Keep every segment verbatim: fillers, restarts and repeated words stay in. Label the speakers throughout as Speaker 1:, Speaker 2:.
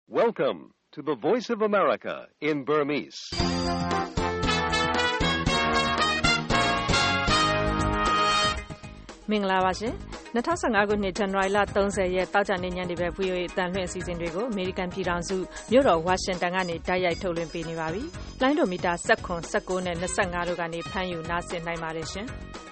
Speaker 1: Welcome to the Voice of America in Burmese.
Speaker 2: ။မင်္ဂလာပါရှင်။၂၀၁၅ခုနှစ်ဇန်နဝါရီလ၃၀ရက်တောက်ကြနေ့ညနေပဲ ဗွီအိုအေ အသံလွှင့်အစီအစဉ်တွေကိုအမေရိကန်ပြည်ထောင်စုမြို့တော်ဝါရှင်တန်ကနေတိုက်ရိုက်ထုတ်လွှင့်ပေးနေပါပြီ။လိုင်းဒိုမီတာ၁၇, ၁၉နဲ့၂၅တို့ကနေဖမ်းယူနားဆင်နိုင်ပါတယ်ရှင်။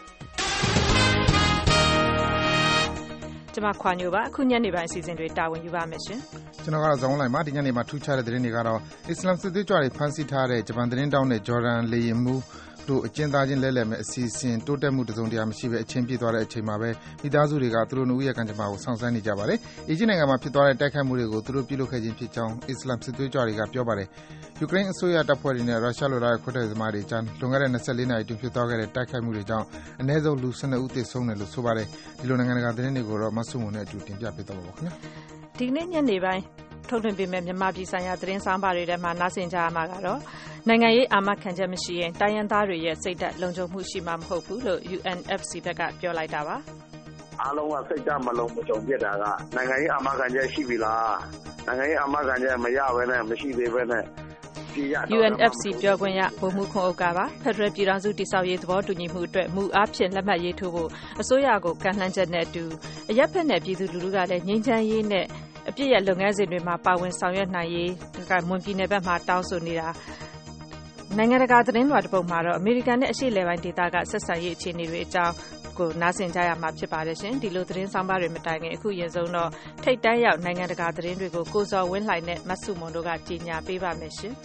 Speaker 2: ကျွန်မခွာညိုပါအခုညနေပိုင်းအစီအစဉ်တွေတာဝန်ယူပါမယ်ရှင်
Speaker 3: ။ကျွန်တော်ကတော့ဇောင်းလိုက်ပါဒီညနေမှာထူးခြားတဲ့သတင်းတွေကတော့အစ္စလာမ်စစ်သွေးကြွတွေဖမ်းဆီးထားတဲ့ဂျပန်သတင်းတောင်းနဲ့ဂျော်ဒန်လေယာဉ်မှူးတို့အကျဉ်းသားချင်းလဲလှယ်မဲ့အစီအစဉ်တိုးတက်မှုတစုံတရာမရှိပဲအချင်းပြည့်သွားတဲ့အချိန်မှာပဲမိသားစုတွေကသူတို့နှုတ်ရဲ့ကံကြမ္မာကိုဆောင်ဆန်းနေကြပါတယ်။အီဂျစ်နိုင်ငံမှာဖြစ်သွားတဲ့တိုက်ခိုက်မှုတွေကိုသူတို့ပြုလုပ်ခဲ့ခြင်းဖြစ်ကြောင်းအစ္စလာမ်စစ်သွေးကြွတွေကပြောပါတယ်။ယူကရိန်းအစိုးရတပ်ဖွဲ့တွေနဲ့ရုရှားလိုလားတဲ့ခွဲထွက်ရေးသမားတွေကြားလွန်ခဲ့တဲ့၂၄နာရီအတွင်းဖြစ်သွားခဲ့တဲ့တိုက်ခိုက်မှုတွေကြောင့်အနည်းဆုံးလူ၁၂ဦးသေဆုံးတယ်လို့ဆိုပါတယ်။ဒီလိုနိုင်ငံတကာသတင်းတွေကိုတော့မဆုမွန်နဲ့အတူတင်ပြပေးသွားပါခင်ဗျာ
Speaker 2: ။ဒီနေ့ညနေပိုင်းထုတ်လွှင့်ပေးမယ့်မြန်မာပြည်ဆိုင်ရာသတင်းဆောင်ပါတွေထဲမှာနားဆင်ကြရမှာကတော့နိုင်ငံရေးအာမခံချက်မရှိရင်တိုင်းရင်းသားတွေရဲ့စိတ်ဓာတ်လုံခြုံမှုရှိမှာမဟုတ်ဘူးလို့ ယူအန်အက်ဖ်စီ ဘက်ကပြောလိုက်တာပါ
Speaker 4: ။အားလုံးကစိတ်ဓာတ်မလုံမခြုံဖြစ်တာကနိုင်ငံရေးအာမခံချက်ရှိပြီလား။နိုင်ငံရေးအာမခံချက်မရဘဲနဲ့မရှိသေးဘဲနဲ့
Speaker 2: ယူအန်အက်ဖ်စီ ပြောခွင့်ရဗိုလ်မှူးခွန်ဥက္ကာပါဖက်ဒရယ်ပြည်ထောင်စုတည်ဆောက်ရေးသဘောတူညီမှုအတွက်မူအားဖြင့်လက်မှတ်ရေးထိုးဖို့အစိုးရကိုကမ်းလှမ်းချက်နဲ့အတူအရပ်ဖက်နဲ့ပြည်သူလူထုကလည်းငြိမ်းချမ်းရေးနဲ့အပြည့်ရလုပ်ငန်းစဉ်တွေမှာပါဝင်ဆောင်ရွက်နိုင်ရေးကမွန်ပြည်နယ်ဘက်မှာတောင်းဆိုနေတာနိုင်ငံတကာသတင်းလွှာတစ်ပုဒ်မှာတော့အမေရိကန်နဲ့အရှေ့အလယ်ပိုင်းဒေသကဆက်ဆံရေးအခြေအနေတွေအကြောင်းကိုနားဆင်ကြရမှာဖြစ်ပါတယ်ရှင်ဒီလိုသတင်းဆောင်ပါတွေမတိုင်ခင်အခုရင်ဆုံးတော့ထိတ်တန်းရောက်နိုင်ငံတကာသတင်းတွေကိုကိုစော်ဝင်းလှိုင်နဲ့မဆုမွန်တို့ကကြီးညာပေးပါမယ်ရှင်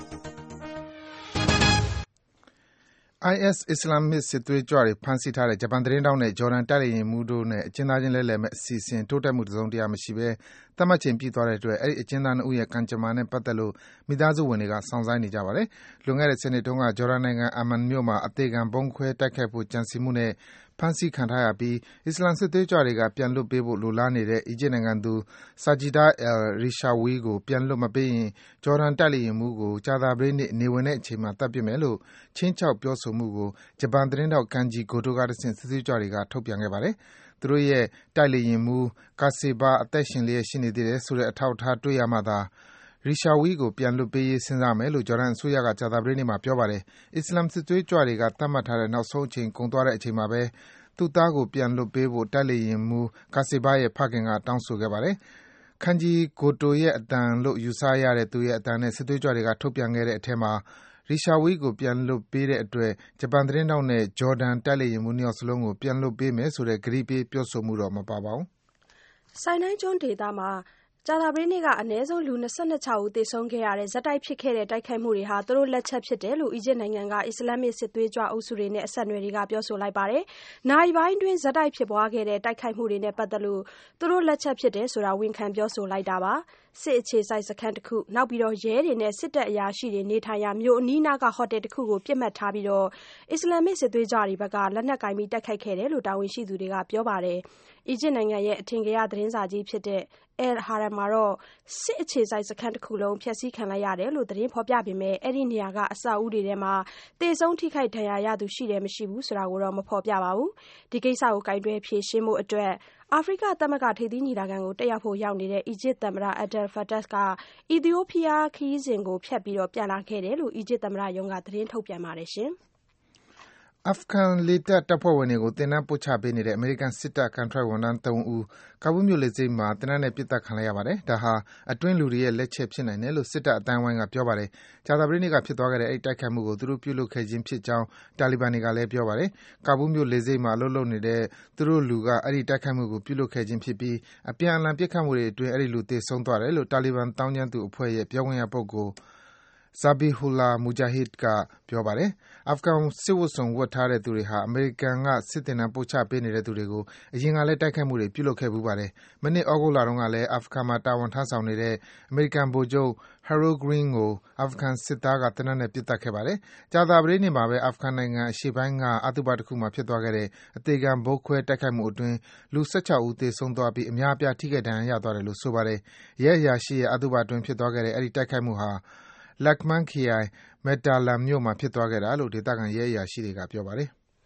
Speaker 3: အိုင်အက်စ် အစ္စလာမ်မစ်စစ်သွေးကြွတွေဖမ်းဆီးထားတဲ့ဂျပန်သတင်းတောင်းနဲ့ဂျော်ဒန်တိုက်လေယာဉ်မှူးတို့နဲ့အကျဉ်းသားချင်းလဲလှယ်မဲ့အစီအစဉ်တိုးတက်မှုတစုံတရာမရှိဘဲသတ်မှတ်ချိန်ပြည့်သွားတဲ့အတွက်အဲဒီအကျဉ်းသားနှစ်ဦးရဲ့ကံကြမ္မာနဲ့ပတ်သက်လို့မိသားစုဝင်တွေကစောင့်ဆိုင်းနေကြပါတယ်။လွန်ခဲ့တဲ့စနေတုန်းကဂျော်ဒန်နိုင်ငံအမန်မြို့မှာအသေခံဗုံးခွဲတိုက်ခိုက်ဖို့ကြံစည်မှုနဲ့ဖမ်းဆီးခံထားရပြီးအစ္စလာမ်စစ်သွေးကြွတွေကပြန်လွှတ်ပေးဖို့လိုလားနေတဲ့အီဂျစ်နိုင်ငံသူ Sajida al-Rishawi ကိုပြန်လွှတ်မပေးရင်ဂျော်ဒန်တိုက်လေယာဉ်မှူးကိုကြာသပတေးနေ့နေဝင်တဲ့အချိန်မှာသတ်ပစ်မယ်လို့ခြိမ်းခြောက်ပြောဆိုမှုကိုဂျပန်သတင်းထောက် Kenji Goto ကတဆင့်စစ်သွေးကြွတွေကထုတ်ပြန်ခဲ့ပါတယ်။သူတို့ရဲ့တိုက်လေယာဉ်မှူး Kaseba အသက်ရှင်လျက်ရှိနေသေးတယ်ဆိုတဲ့အထောက်အထားတွေ့ရမှသာRishawi ကိုပြန်လွှတ်ပေးရေးစဉ်းစားမယ်လို့ဂျော်ဒန်အစိုးရကကြာသပတေးနေ့မှာပြောပါတယ်။အစ္စလာမ်စစ်သွေးကြွတွေကသတ်မှတ်ထားတဲ့နောက်ဆုံးအချိန်ကုန်သွားတဲ့အချိန်မှာပဲသူ့သားကိုပြန်လွှတ်ပေးဖို့တိုက်လေယာဉ်မှူး Kaseba ရဲ့ဖခင်ကတောင်းဆိုခဲ့ပါတယ်။ Kenji Goto ရဲ့အသံလို့ယူဆရတဲ့သူ့ရဲ့အသံနဲ့စစ်သွေးကြွတွေကထုတ်ပြန်ခဲ့တဲ့အထဲမှာRishawi ကိုပြန်လွှတ်ပေးတဲ့အတွက်ဂျပန်သတင်းထောက်နဲ့ဂျော်ဒန်တိုက်လေယာဉ်မှူးနှစ်ယောက်စလုံးကိုပြန်လွှတ်ပေးမယ်ဆိုတဲ့ကတိပေးပြောဆိုမှုတော့မပါပါဘူး
Speaker 5: ။ဆိုင်တိုင်းကျွန်းဒေသမှာကြာသပတေးနေ့ကအနည်းဆုံးလူ၂၆ဦးသေဆုံးခဲ့ရတဲ့ဇက်တိုက်ဖြစ်ခဲ့တဲ့တိုက်ခိုက်မှုတွေဟာသူတို့လက်ချက်ဖြစ်တယ်လို့အီဂျစ်နိုင်ငံကအစ္စလာမ်မစ်စစ်သွေးကြွအုပ်စုတွေနဲ့အဆက်အနွယ်တွေကပြောဆိုလိုက်ပါတယ်။နာရီပိုင်းအတွင်းဇက်တိုက်ဖြစ်ပွားခဲ့တဲ့တိုက်ခိုက်မှုတွေနဲ့ပတ်သက်လို့သူတို့လက်ချက်ဖြစ်တယ်ဆိုတာဝန်ခံပြောဆိုလိုက်တာပါ။စစ်အခြေစိုက်စခန်းတစ်ခုနောက်ပြီးတော့ရဲတွေနဲ့စစ်တပ်အရာရှိတွေနေထိုင်ရာမြို့အနီးနားကဟိုတယ်တစ်ခုကိုပြစ်မှတ်ထားပြီးတော့အစ္စလာမ်မစ်စစ်သွေးကြွတွေဘက်ကလက်နက်ကင်ပြီးတိုက်ခိုက်ခဲ့တယ်လို့တာဝန်ရှိသူတွေကပြောပါတယ်။အီဂျစ်နိုင်ငံရဲ့အထင်ကရသတင်းစာကြီးဖြစ်တဲ့ El Haram မှာတော့စစ်အခြေစိုက်စခန်းတစ်ခုလုံးဖျက်ဆီးခံလိုက်ရတယ်လို့သတင်းဖော်ပြပေမဲ့အဲ့ဒီနေရာကအဆောက်အဦတွေထဲမှာတေဆုံးထိခိုက်ဒဏ်ရာရသူရှိတယ်မရှိဘူးဆိုတာကိုတော့မဖော်ပြပါဘူး။ဒီကိစ္စကိုကင်တွယ်ဖြေရှင်းဖို့အတွက်အာဖရိကသမဂ္ဂထိပ်သီးညီလာခံကိုတက်ရောက်ဖို့ရောက်နေတဲ့အီဂျစ်သမ္မတ Abdel Fattah ကအီသီယိုးပီးယားခရီးစဉ်ကိုဖျက်ပြီးတော့ပြန်လာခဲ့တယ်လို့အီဂျစ်သမ္မတရုံးကသတင်းထုတ်ပြန်ပါတယ်ရှင်။
Speaker 3: အာဖဂန်လေတပ်တပ်ဖွဲ့ဝင်တွေကိုသင်တန်းပို့ချပေးနေတဲ့အမေရိကန်စစ်တပ်ကန်ထရိုက်ဝန်ထမ်း၃ဦးကာဘူးမြို့လေဆိပ်မှာသေနတ်နဲ့ပစ်သတ်ခံလိုက်ရပါတယ်။ဒါဟာအတွင်းလူတွေရဲ့လက်ချက်ဖြစ်နိုင်တယ်လို့စစ်တပ်အတိုင်းဝိုင်းကပြောပါတယ်။ကြာသပတေးနေ့ကဖြစ်သွားခဲ့တဲ့အဲဒီတိုက်ခိုက်မှုကိုသူတို့ပြုလုပ်ခဲ့ခြင်းဖြစ်ကြောင်းတာလီဘန်တွေကလည်းပြောပါတယ်။ကာဘူးမြို့လေဆိပ်မှာအလုပ်လုပ်နေတဲ့သူတို့လူကအဲဒီတိုက်ခိုက်မှုကိုပြုလုပ်ခဲ့ခြင်းဖြစ်ပြီးအပြန်အလှန်ပစ်ခတ်မှုတွေအတွင်းအဲဒီလူသေဆုံးသွားတယ်လို့တာလီဘန်သောင်းကျန်းသူအဖွဲ့ရဲ့ပြောခွင့်ရပုဂ္ဂိုလ်Zabihullah Mujahid ကပြောပါတယ်။အာဖဂန်စစ်ဝတ်စုံဝတ်ထားတဲ့သူတွေဟာအမေရိကန်ကစစ်သင်တန်းပို့ချပေးနေတဲ့သူတွေကိုအရင်ကလည်းတိုက်ခိုက်မှုတွေပြုလုပ်ခဲ့ဖူးပါတယ်။မနှစ်သြဂုတ်လတုန်းကလည်းအာဖဂန်မှာတာဝန်ထမ်းဆောင်နေတဲ့အမေရိကန်ဗိုလ်ချုပ် Harold Green ကိုအာဖဂန်စစ်သားကသေနတ်နဲ့ပစ်သတ်ခဲ့ပါတယ်။ကြာသပတေးနေ့မှာပဲအာဖဂန်နိုင်ငံအရှေ့ပိုင်းကအသုဘတစ်ခုမှာဖြစ်သွားခဲ့တဲ့အသေခံဗုံးခွဲတိုက်ခိုက်မှုအတွင်းလူ၁၆ဦးသေဆုံးသွားပြီးအများအပြားထိခိုက်ဒဏ်ရာရသွားတယ်လို့ဆိုပါတယ်။ရဲအရာရှိရဲ့အသုဘအတွင်းဖြစ်သွားခဲ့တဲ့အဲဒီတိုက်ခိုက်မှုဟာ Lakman ခရိုင် Metalam မြို့မှာဖြစ်သွားခဲ့တာလို့ဒေသခံရဲအရာရှိတွေကပြောပါတယ်။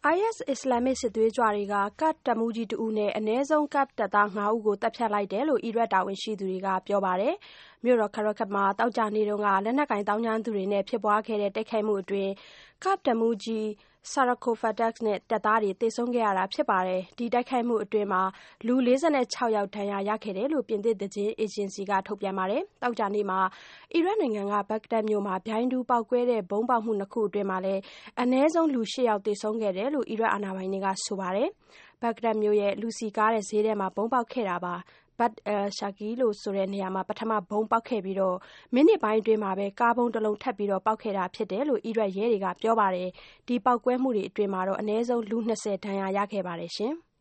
Speaker 5: အိုင်အက်စ် အစ္စလာမ်မစ်စစ်သွေးကြွတွေကကဒ်တပ်မှူးကြီးတဦးနဲ့အနည်းဆုံးကဒ်တပ်သားငါးဦးကိုသတ်ဖြတ်လိုက်တယ်လို့အီရတ်တာဝန်ရှိသူတွေကပြောပါတယ်။မြို့တော်ခရခတ်မှာသောကြာနေ့တုန်းကလက်နက်ကိုင်သောင်းကျန်းသူတွေနဲ့ဖြစ်ပွားခဲ့တဲ့တိုက်ခိုက်မှုအတွင်းကဒ်တပ်မှူးကြီး Sarakofadak နဲ့တပ်သားတွေသေဆုံးခဲ့ရတာဖြစ်ပါတယ်။ဒီတိုက်ခိုက်မှုအတွင်းလူ လေးဆယ်ခြောက်ယောက်ဒဏ်ရာရခဲ့တယ်လို့ပြင်သစ်သတင်းအေဂျင်စီကထုတ်ပြန်ပါတယ်။သောကြာနေ့မှာအီရတ်နိုင်ငံကဘဂ္ဂဒက်မြို့မှာဗျိုင်းဒူးပေါက်ကွဲတဲ့ဗုံးပေါက်မှုနှစ်ခုအတွင်းအနည်းဆုံးလူရှစ်ယောက်သေဆုံးခဲ့တယ်လို့အီရတ်အာဏာပိုင်တွေကဆိုပါတယ်။ဘဂ္ဂဒက်မြို့ရဲ့လူစည်ကားတဲ့ဈေးထဲမှာဗုံးပေါက်ခဲ့တာပါ။ Bab al-Shaqi လို့ဆိုတဲ့နေရာမှာပထမဗုံးပေါက်ခဲ့ပြီးမိနစ်ပိုင်းအတွင်းမှာပဲကားဗုံးတစ်လုံးထပ်ပြီးပေါက်ခဲ့တာဖြစ်တယ်လို့အီရတ်ရဲတွေကပြောပါတယ်။ဒီပေါက်ကွဲမှုတွေအတွင်းအနည်းဆုံးလူနှစ်ဆယ်ဒဏ်ရာရခဲ့ပါတယ်ရှင်။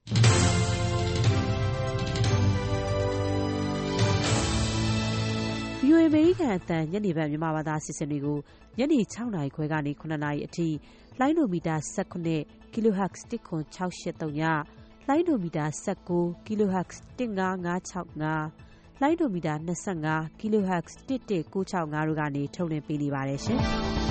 Speaker 6: ဗွီအိုအေ အမေရိကန်အသံညနေဘက်မြန်မာဘာသာအစီအစဉ်တွေကိုညနေ၆နာရီခွဲကနေ၇နာရီအထိလိုင်းဒိုမီတာ၁၈ kHz တစ်ခွန်၆၈၃ညလိုင်းဒိုမီတာ၁၉ kHz တစ်၅၅၆၅လိုင်းဒိုမီတာ၂၅ kHz တစ်၁၉၆၅တို့ကနေထုတ်လွှင့်ပေးနေပါတယ်ရှင်။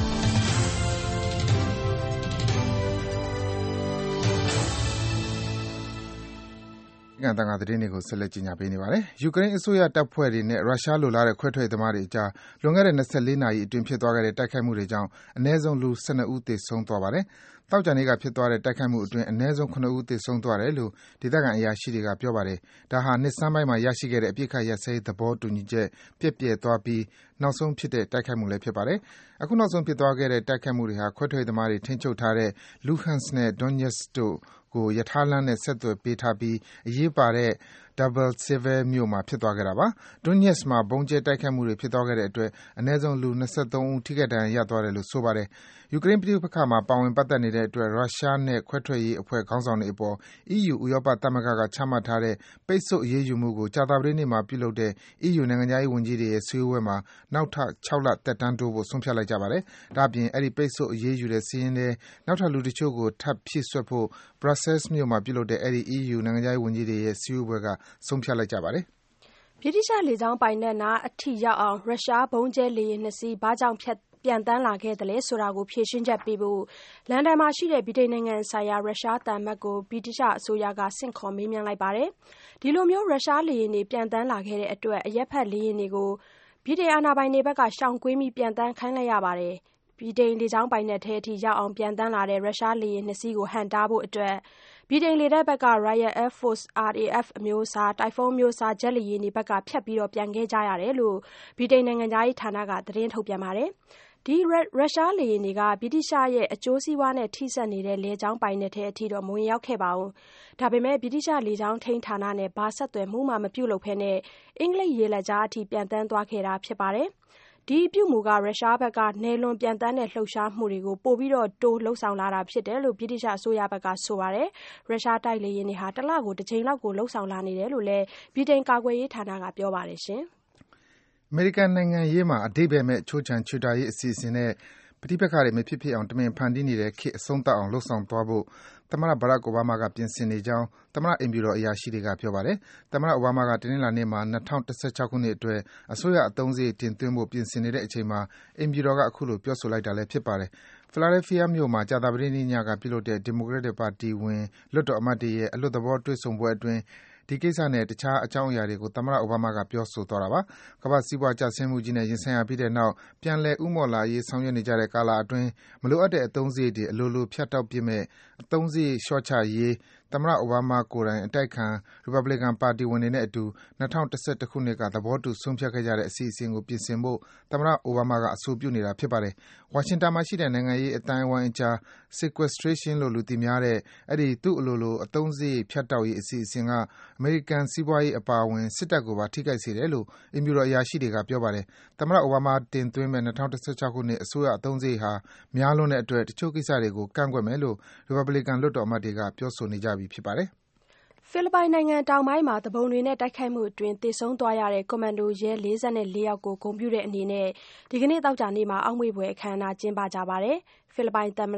Speaker 3: ကန်တန်ကသတင်းတွေကိုဆက်လက်ကြီးညာပေးနေပါတယ်။ယူကရိန်းအစိုးရတပ်ဖွဲ့တွေနဲ့ရုရှားလိုလားတဲ့ခွဲထွက်သမားတွေအကြားလွန်ခဲ့တဲ့၂၄နာရီအတွင်းဖြစ်သွားခဲ့တဲ့တိုက်ခိုက်မှုတွေကြောင့်အနည်းဆုံးလူ၁၂ဦးသေဆုံးသွားပါတယ်။သောကြာနေ့ကဖြစ်သွားတဲ့တိုက်ခိုက်မှုအတွင်းအနည်းဆုံးခုနစ်ဦးသေဆုံးသွားတယ်လို့ဒေသခံအရာရှိတွေကပြောပါတယ်။ဒါဟာနှစ်ဆန်းပိုင်းမှာရရှိခဲ့တဲ့အပစ်အခတ်ရပ်စဲရေးသဘောတူညီချက်ပျက်ပြယ်သွားပြီးနောက်ဆုံးဖြစ်တဲ့တိုက်ခိုက်မှုလည်းဖြစ်ပါတယ်။အခုနောက်ဆုံးဖြစ်သွားခဲ့တဲ့တိုက်ခိုက်မှုတွေဟာခွဲထွက်သမားတွေထိန်းချုပ်ထားတဲ့ Luhansk နဲ့ Donetsk တို့ကိုရထားလမ်းနဲ့ဆက်သွယ်ပေးထားပြီးအရေးပါတဲ့ Debaltseve မြို့မှာဖြစ်သွားခဲ့တာပါ။ Donetsk မှာဗုံးကျဲတိုက်ခိုက်မှုတွေဖြစ်သွားခဲ့တဲ့အတွက်အနည်းဆုံးလူ၂၃ဦးထိခိုက်ဒဏ်ရာရသွားတယ်လို့ဆိုပါတယ်။ယူကရိန်းပဋိပက္ခမှာပါဝင်ပတ်သက်နေတဲ့အတွက်ရုရှားနဲ့ခွဲထွက်ရေးအဖွဲ့ခေါင်းဆောင်တွေအပေါ် အီးယူ ဥရောပသမဂ္ဂကချမှတ်ထားတဲ့ပိတ်ဆို့အရေးယူမှုကိုကြာသပတေးနေ့မှာပြုလုပ်တဲ့ အီးယူနိုင်ငံခြားရေးဝန်ကြီးတွေရဲ့စည်းဝေးပွဲမှာနောက်ထပ်၆လသက်တမ်းတိုးဖို့ဆုံးဖြတ်လိုက်ကြပါတယ်။ဒါ့အပြင်အဲဒီပိတ်ဆို့အရေးယူတဲ့စာရင်းထဲနောက်ထပ်လူတချို့ကိုထပ်ဖြည့်စွက်ဖို့ Brussels မြို့မှာပြုလုပ်တဲ့အဲဒီ အီးယူနိုင်ငံခြားရေးဝန်ကြီးတွေရဲ့စည်းဝေးပွဲကဆုံးဖြတ်လိုက်ကြပါတယ်
Speaker 5: ။ဗြိတိသျှလေကြောင်းပိုင်နက်နားအထိရောက်အောင်ရုရှားဗုံးကျဲလေယာဉ်နှစ်စီးဘာကြောင့်ဖြတ်ပျံသန်းလာခဲ့သလဲဆိုတာကိုဖြေရှင်းချက်ပေးဖို့လန်ဒန်မှာရှိတဲ့ဗြိတိန်နိုင်ငံဆိုင်ရာရုရှားသံအမတ်ကိုဗြိတိသျှအစိုးရကဆင့်ခေါ်မေးမြန်းလိုက်ပါတယ်။ဒီလိုမျိုးရုရှားလေယာဉ်တွေပျံသန်းလာခဲ့တဲ့အတွက်အရက်ဖက်လေယာဉ်တွေကိုဗြိတိန်အာဏာပိုင်တွေဘက်ကရှောင်ကွင်းပြီးပျံသန်းခိုင်းလိုက်ရပါတယ်။ဗြိတိန်လေကြောင်းပိုင်နက်ထဲအထိရောက်အောင်ပျံသန်းလာတဲ့ရုရှားလေယာဉ်နှစ်စီးကိုဟန့်တားဖို့အတွက်ဗြိတိန်လေတပ်ဘက်က Royal Air Force အာ အေ အက်ဖ် အမျိုးအစား Typhoon အမျိုးအစားဂျက်လေယာဉ်တွေဘက်ကဖြတ်ပြီးပျံခဲ့ကြရတယ်လို့ဗြိတိန်နိုင်ငံခြားရေးဌာနကသတင်းထုတ်ပြန်ပါတယ်။ဒီရုရှားလေယာဉ်တွေကဗြိတိသျှရဲ့အကျိုးစီးပွားနဲ့ထိစပ်နေတဲ့လေကြောင်းပိုင်နက်ထဲအထိတော့မဝင်ရောက်ခဲ့ပါဘူး။ဒါပေမဲ့ဗြိတိသျှလေကြောင်းထိန်းဌာနနဲ့ဘာဆက်သွယ်မှုမှမပြုလုပ်ဘဲနဲ့အင်္ဂလိပ်ရေလက်ကြားအထိပျံသန်းသွားခဲ့တာဖြစ်ပါတယ်။ဒီအပြုအမူကရုရှားဘက်ကနယ်လွန်ပျံသန်းတဲ့လှုပ်ရှားမှုတွေကိုပိုပြီးတိုးလှုပ်ဆောင်လာတာဖြစ်တယ်လို့ဗြိတိသျှအစိုးရဘက်ကဆိုပါတယ်။ရုရှားတိုက်လေယာဉ်တွေဟာတစ်လကိုတစ်ကြိမ်လောက်ကိုလှုပ်ဆောင်လာနေတယ်လို့လည်းဗြိတိန်ကာကွယ်ရေးဌာနကပြောပါတယ်ရှင်
Speaker 3: ။အမေရိကန်နိုင်ငံရေးမှာအဓိပ္ပါယ်မဲ့ချိုးချံချွေတာရေးအစီအစဉ်နဲ့ပဋိပက္ခတွေမဖြစ်ဖြစ်အောင်တမင်ဖန်တီးနေတဲ့ခေတ်အဆုံးသတ်အောင်လုပ်ဆောင်သွားဖို့သမ္မတ Barack Obama ကပြင်ဆင်နေကြောင်းသမ္မတအိမ်ဖြူတော်အရာရှိတွေကပြောပါတယ်။သမ္မတ Obama ကတနင်္လာနေ့မှာ၂၀၁၆ခုနှစ်အတွက်အစိုးရအသုံးစရိတ်တင်သွင်းဖို့ပြင်ဆင်နေတဲ့အချိန်မှာအိမ်ဖြူတော်ကအခုလိုပြောဆိုလိုက်တာလည်းဖြစ်ပါတယ်။ Philadelphia မြို့မှာကြာသပတေးနေ့ညကပြုလုပ်တဲ့ Democratic ပါတီဝင်လွှတ်တော်အမတ်တွေရဲ့အလွတ်သဘောတွေ့ဆုံပွဲအတွင်းဒီကိစ္စနဲ့တခြားအကြောင်းအရာတွေကိုသမ္မတ Obama ကပြောဆိုသွားတာပါ။ကမ္ဘာ့စီးပွားကျဆင်းမှုကြီးနဲ့ရင်ဆိုင်ရပြီးတဲ့နောက်ပြန်လည်ဦးမော့လာရေးဆောင်ရွက်နေကြတဲ့ကာလအတွင်းမလိုအပ်တဲ့အသုံးစရိတ်တွေအလိုလိုဖြတ်တောက်ပစ်မယ့်အသုံးစရိတ်လျှော့ချရေးသမ္မတ Obama ကိုယ်တိုင်အတိုက်အခံ Republican ပါတီဝင်တွေနဲ့အတူ၂၀၁၁ခုနှစ်ကသဘောတူဆုံးဖြတ်ခဲ့ကြတဲ့အစီအစဉ်ကိုပြင်ဆင်ဖို့သမ္မတ Obama ကအဆိုပြုနေတာဖြစ်ပါတယ်။ဝါရှင်တန်မှာရှိတဲ့နိုင်ငံရေးအသိုင်းအဝိုင်းအကြား Sequestration လို့လူသိများတဲ့အဲဒီသူ့အလိုလိုအသုံးစရိတ်ဖြတ်တောက်ရေးအစီအစဉ်ကအမေရိကန်စီးပွားရေးအပါအဝင်စစ်တပ်ကိုပါထိခိုက်စေတယ်လို့အိမ်ဖြူတော်အရာရှိတွေကပြောပါတယ်။သမ္မတ Obama တင်သွင်းမယ့်၂၀၁၆ခုနှစ်အစိုးရအသုံးစရိတ်ဟာများလွန်းတဲ့အတွက်တချို့ကိစ္စတွေကိုကန့်ကွက်မယ်လို့ Republican လွှတ်တော်အမတ်တွေကပြောဆိုနေကြပြီဖြစ်ပါတယ်
Speaker 5: ။ဖိလစ်ပိုင်နိုင်ငံတောင်ပိုင်းမှာသူပုန်တွေနဲ့တိုက်ခိုက်မှုအတွင်းသေဆုံးသွားရတဲ့ကွန်မန်ဒိုရဲလေးဆယ့်လေးယောက်ကိုဂုဏ်ပြုတဲ့အနေနဲ့ဒီကနေ့သောကြာနေ့မှာအောက်မေ့ဖွယ်အခမ်းအနားကျင်းပကြပါတယ်။ဖိလစ်ပိုင်သမ္မတ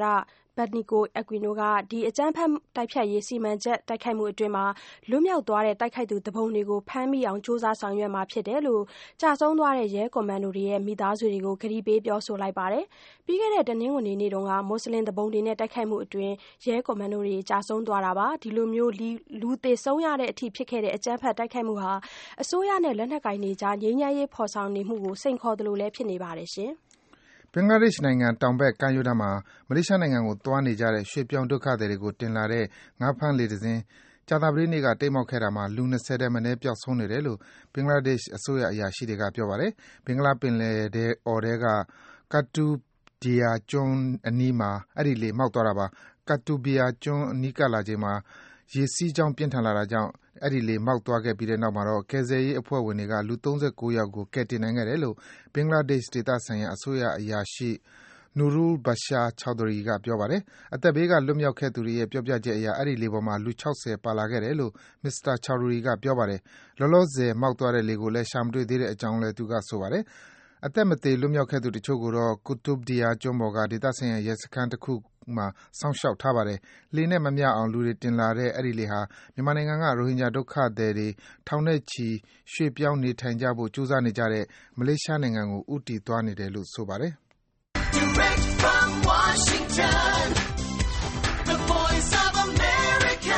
Speaker 5: Badnico Aquino ကဒီအကြမ်းဖက်တိုက်ဖြတ်ရေးစီမံချက်တိုက်ခိုက်မှုအတွင်းမှာလွတ်မြောက်သွားတဲ့တိုက်ခိုက်သူတပုံတွေကိုဖမ်းမိအောင်စူးစမ်းဆောင်ရွက်မှာဖြစ်တယ်လို့ကြာဆုံးသွားတဲ့ရဲကွန်မန်ဒိုတွေရဲ့မိသားစုတွေကိုကတိပေးပြောဆိုလိုက်ပါတယ်။ပြီးခဲ့တဲ့တနင်္ဂနွေနေ့တုန်းကမွတ်စလင်တပုံတွေနဲ့တိုက်ခိုက်မှုအတွင်းရဲကွန်မန်ဒိုတွေကြာဆုံးသွားတာပါ။ဒီလိုမျိုးလူသေဆုံးရတဲ့အထိဖြစ်ခဲ့တဲ့အကြမ်းဖက်တိုက်ခိုက်မှုဟာအစိုးရနဲ့လက်နက်ကိုင်တွေကြားငြိမ်းချမ်းရေးဖော်ဆောင်နေမှုကိုစိန်ခေါ်သလိုလည်းဖြစ်နေပါတယ်ရှင်။
Speaker 3: ဘင်္ဂလားဒေ့ရှ်နိုင်ငံတောင်ဘက်ကမ်းရိုးတန်းမှာမလေးရှားနိုင်ငံကိုသွားနေကြတဲ့ရွှေ့ပြောင်းဒုက္ခသည်တွေကိုတင်လာတဲ့ငါးဖမ်းလှေတစ်စင်းကြာသပတေးနေ့ကတိမ်းမှောက်ခဲ့တာမှာလူ၂၀ထက်မနည်းပျောက်ဆုံးနေတယ်လို့ဘင်္ဂလားဒေ့ရှ်အစိုးရအရာရှိတွေကပြောပါတယ်။ဘင်္ဂလားပင်လယ်အော်ထဲက Katubia ကျွန်းအနီးမှာအဲဒီလှေမှောက်သွားတာပါ။ Katubia ကျွန်းနီးကပ်လာချိန်မှာရေစီးကြောင်းပြင်းထန်လာတာကြောင့်အဲဒီလှေမှောက်သွားခဲ့ပြီးတဲ့နောက်မှာတော့ကယ်ဆယ်ရေးအဖွဲ့ဝင်တွေကလူ၃၉ယောက်ကိုကယ်တင်နိုင်ခဲ့တယ်လို့ဘင်္ဂလားဒေ့ရှ်ဒေသဆိုင်ရာအစိုးရအရာရှိ Nurul Bashar Chowdhury ကပြောပါတယ်။အသက်ဘေးကလွတ်မြောက်ခဲ့သူတွေရဲ့ပြောပြချက်အရအဲဒီလှေပေါ်မှာလူ၆၀ပါလာခဲ့တယ်လို့ မစ္စတာ Chowdhury ကပြောပါတယ်။လောလောဆယ်မှောက်သွားတဲ့လှေကိုလည်းရှာမတွေ့သေးတဲ့အကြောင်းလည်းသူကဆိုပါတယ်။အသက်မသေလွတ်မြောက်ခဲ့သူတချို့ကိုတော့ Kutubdia ကျွန်းပေါ်ကဒေသဆိုင်ရာရဲစခန်းတစ်ခုမှာစောင့်ရှောက်ထားပါတယ်။လှေနဲ့မမျှအောင်လူတွေတင်လာတဲ့အဲဒီလှေဟာမြန်မာနိုင်ငံကရိုဟင်ဂျာဒုက္ခသည်တွေထောင်နဲ့ချီရွှေ့ပြောင်းနေထိုင်ကြဖို့ကြိုးစားနေကြတဲ့မလေးရှားနိုင်ငံကိုဦးတည်သွားနေတယ်လို့ဆိုပါတယ်။ Direct from Washington, the Voice of America,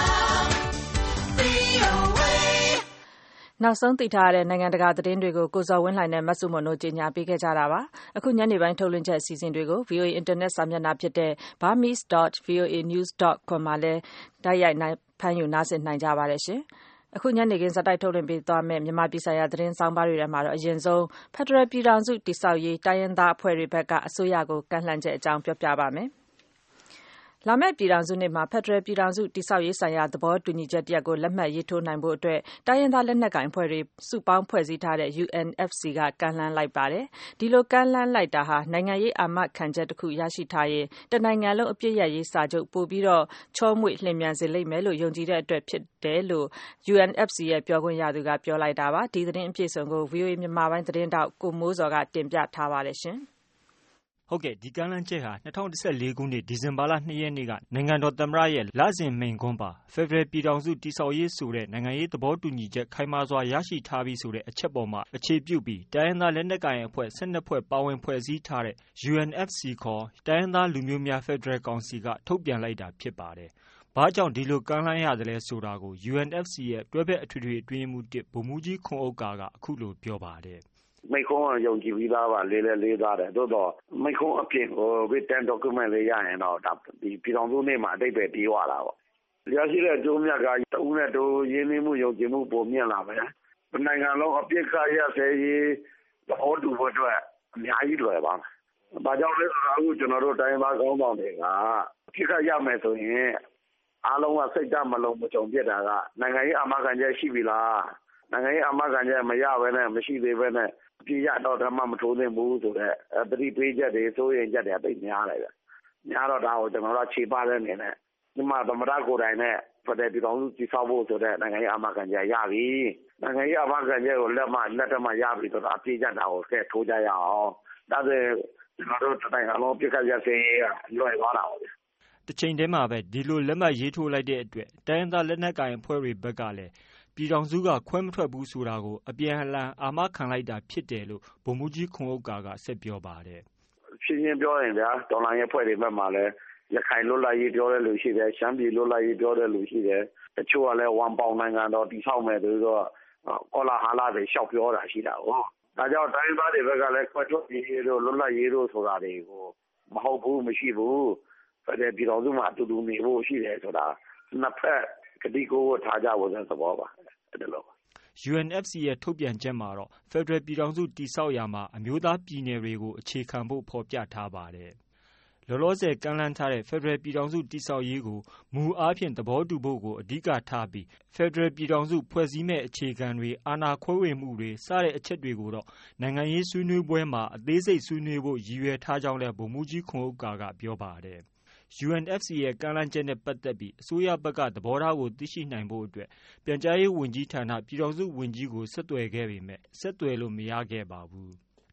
Speaker 2: နောက်ဆုံးသိထားရတဲ့နိုင်ငံတကာသတင်းတွေကိုကိုဇော်ဝင်းလှိုင်နဲ့မဆုမွန်တို့ကြီးညာပေးခဲ့ကြတာပါ။အခုညနေပိုင်းထုတ်လွှင့်ချက်အစီအစဉ်တွေကို ဗီအိုအေ Internet စာမျက်နှာဖြစ်တဲ့ burmese dot v o a news dot com မှာလည်းတိုက်ရိုက်ဖမ်းယူနားဆင်နိုင်ကြပါတယ်ရှင်။အခုညနေခင်းဇာတ်တိုက်ထုတ်လွှင့်ပေးသွားမယ့်မြန်မာပြည်ဆိုင်ရာသတင်းဆောင်ပါးတွေထဲမှာတော့အရင်ဆုံးဖက်ဒရယ်ပြည်ထောင်စုတည်ဆောက်ရေးတိုင်းရင်းသားအဖွဲ့တွေဘက်ကအစိုးရကိုကန့်လှန့်ချက်အကြောင်းပြောပြပါမယ်။လာမယ့်ပြည်ထောင်စုနေ့မှာဖက်ဒရယ်ပြည်ထောင်စုတည်ဆောက်ရေးဆိုင်ရာသဘောတူညီချက်တရပ်ကိုလက်မှတ်ရေးထိုးနိုင်ဖို့အတွက်တိုင်းရင်းသားလက်နက်ကိုင်အဖွဲ့တွေစုပေါင်းဖွဲ့စည်းထားတဲ့ U N F C ကကမ်းလှမ်းလိုက်ပါတယ်။ဒီလိုကမ်းလှမ်းလိုက်တာဟာနိုင်ငံရေးအာမခံချက်တစ်ခုရရှိထားရင်တနိုင်ငံလုံးအပြည့်ရရေးစာချုပ်ပို့ပြီးတော့ချောမွေ့လျင်မြန်စေလိမ့်မယ်လို့ယုံကြည်တဲ့အတွက်ဖြစ်တယ်လို့ U N F C ရဲ့ပြောခွင့်ရသူကပြောလိုက်တာပါ။ဒီသတင်းအပြည့်အစုံကို V O A မြန်မာပိုင်းသတင်းတောက်ကိုမိုးစောကတင်ပြထားပါတယ်ရှင်။
Speaker 7: ဟုတ်ကဲ့ဒီကမ်းလှမ်းချက်ဟာ၂၀၁၄ခုနှစ်ဒီဇင်ဘာလ၂ရက်နေ့ကနိုင်ငံတော်သမ္မတရဲ့လစဉ်မိန့်ခွန်းပါဖက်ဒရယ်ပြည်ထောင်စုတည်ဆောက်ရေးဆိုတဲ့နိုင်ငံရေးသဘောတူညီချက်ခိုင်မာစွာရရှိထားပြီးဆိုတဲ့အချက်ပေါ်မှာအခြေပြုပြီးတိုင်းရင်းသားလက်နက်ကိုင်အဖွဲ့၁၂ဖွဲ့ပါဝင်ဖွဲ့စည်းထားတဲ့ U N F C ခေါ်တိုင်းရင်းသားလူမျိုးများဖက်ဒရယ်ကောင်စီကထုတ်ပြန်လိုက်တာဖြစ်ပါတယ်။ဘာကြောင့်ဒီလိုကမ်းလှမ်းရတယ်လဲဆိုတာကို U N F C ရဲ့တွဲဘက်အထွေထွေအတွင်းရေးမှူးတစ်ဗိုလ်မှူးကြီးခွန်ဥက္ကာကအခုလိုပြောပါတယ်။
Speaker 4: မိတ်ကုန်းကယုံကြည်ပြီးသားပါလေးလေးလေးသားတယ်သို့တော့မိတ်ကုန်းအပြင်ကို written document လေးရရင်တော့ဒါဒီပြည်တော်စုနေ့မှာအတိတ်ပဲပြေးသွားတာပေါ့ရရှိတဲ့အကျိုးမြတ်ကတဦးနဲ့တူရင်းနှီးမှုယုံကြည်မှုပုံမြင့်လာမယ်နိုင်ငံလုံးအပြစ်ခရဆဲရေးသဘောတူဖို့အတွက်အများကြီးလွယ်ပါမယ်။ဘာကြောင့်လဲဆိုတော့အခုကျွန်တော်တို့တိုင်းသားကောင်းဆောင်တွေကအပြစ်ခရမယ်ဆိုရင်အားလုံးကစိတ်ဓာတ်မလုံးမကြုံပြစ်တာကနိုင်ငံရေးအာမခံချက်ရှိပြီလားနိုင်ငံရေးအာမခံချက်မရဘဲနဲ့မရှိသေးဘဲနဲ့ပြည်ရတော့ဓမ္မမထိုးသင့်ဘူးဆိုတော့ပရိပေးချက်တွေစိုးရင်ချက်တွေအသိများလိုက်တယ်။များတော့ဒါကိုကျွန်တော်တို့ခြေပတဲ့အနေနဲ့ဒီမှာသမ္မတကိုယ်တိုင်နဲ့ဖက်ဒရယ်ပြည်ထောင်စုတည်ဆောက်ဖို့ဆိုတဲ့နိုင်ငံရေးအာမခံချက်ရပြီ။နိုင်ငံရေးအာမခံချက်ကိုလက်မှလက်ထက်မှရပြီဆိုတော့အပြည့်ချက်တာကိုကဲထိုးကြရအောင်။ဒါဆိုကျွန်တော်တို့တိုင်းအောင်ပြစ်ခတ်ရစေးကလွယ်သွားတာပေါ့ဗျ
Speaker 7: ။တစ်ချိန်တည်းမှာပဲဒီလိုလက်မှတ်ရေးထိုးလိုက်တဲ့အတွက်တိုင်းရင်းသားလက်နက်ကိုင်အဖွဲ့တွေဘက်ကလည်းပြည်ထောင်စုကခွဲမထွက်ဘူးဆိုတာကိုအပြန်အလှန်အာမခံလိုက်တာဖြစ်တယ်လို့ဗိုလ်မှူးကြီးခွန်ဥက္ကာကဆက်ပြောပါတယ်
Speaker 4: ။ရှင်းရှင်းပြောရင်ဗျာဒေါ်လာရဲ့ဖွဲ့တွေဘက်မှာလည်းရခိုင်လွတ်လပ်ရေးပြောတဲ့လူရှိတယ်ရှမ်းပြည်လွတ်လပ်ရေးပြောတဲ့လူရှိတယ်တချို့ကလည်းဝမ်ပေါင်နိုင်ငံတော်တည်ဆောက်မယ်ဆိုတော့ကောလာဟာလာတွေရှောက်ပြောတာရှိတာဟုတ်။ဒါကြောင့်တိုင်းသားတွေဘက်ကလည်းခွဲထွက်ရေးတို့လွတ်လပ်ရေးတို့ဆိုတာတွေကိုမဟုတ်ဘူးမရှိဘူးဖက်ဒရယ်ပြည်ထောင်စုမှာအတူတူနေဖို့ရှိတယ်ဆိုတာနှစ်ဖက်ကတိကိုထားကြဖို့သဘောပါအဲ့လို
Speaker 7: U N F C ရဲ့ထုတ်ပြန်ချက်မှာတော့ဖက်ဒရယ်ပြည်ထောင်စုတည်ဆောက်ရာမှာအမျိုးသားပြည်နယ်တွေကိုအခြေခံဖို့ဖော်ပြထားပါတယ်။လောလောဆယ်ကမ်းလှမ်းထားတဲ့ဖက်ဒရယ်ပြည်ထောင်စုတည်ဆောက်ရေးကိုမူအားဖြင့်သဘောတူဖို့ကိုအဓိကထားပြီးဖက်ဒရယ်ပြည်ထောင်စုဖွဲ့စည်းမဲ့အခြေခံတွေအာဏာခွဲဝေမှုတွေစတဲ့အချက်တွေကိုတော့နိုင်ငံရေးဆွေးနွေးပွဲမှာအသေးစိတ်ဆွေးနွေးဖို့ရည်ရွယ်ထားကြောင်းလည်းဗိုလ်မှူးကြီးခွန်ဥက္ကာကပြောပါတယ်။ U N F C ရဲ့ကမ်းလှမ်းချက်နဲ့ပတ်သက်ပြီးအစိုးရဘက်ကသဘောထားကိုသိရှိနိုင်ဖို့အတွက်ပြန်ကြားရေးဝန်ကြီးဌာနပြည်ထောင်စုဝန်ကြီးကိုဆက်သွယ်ခဲ့ပေမဲ့ဆက်သွယ်လို့မရခဲ့ပါဘူး။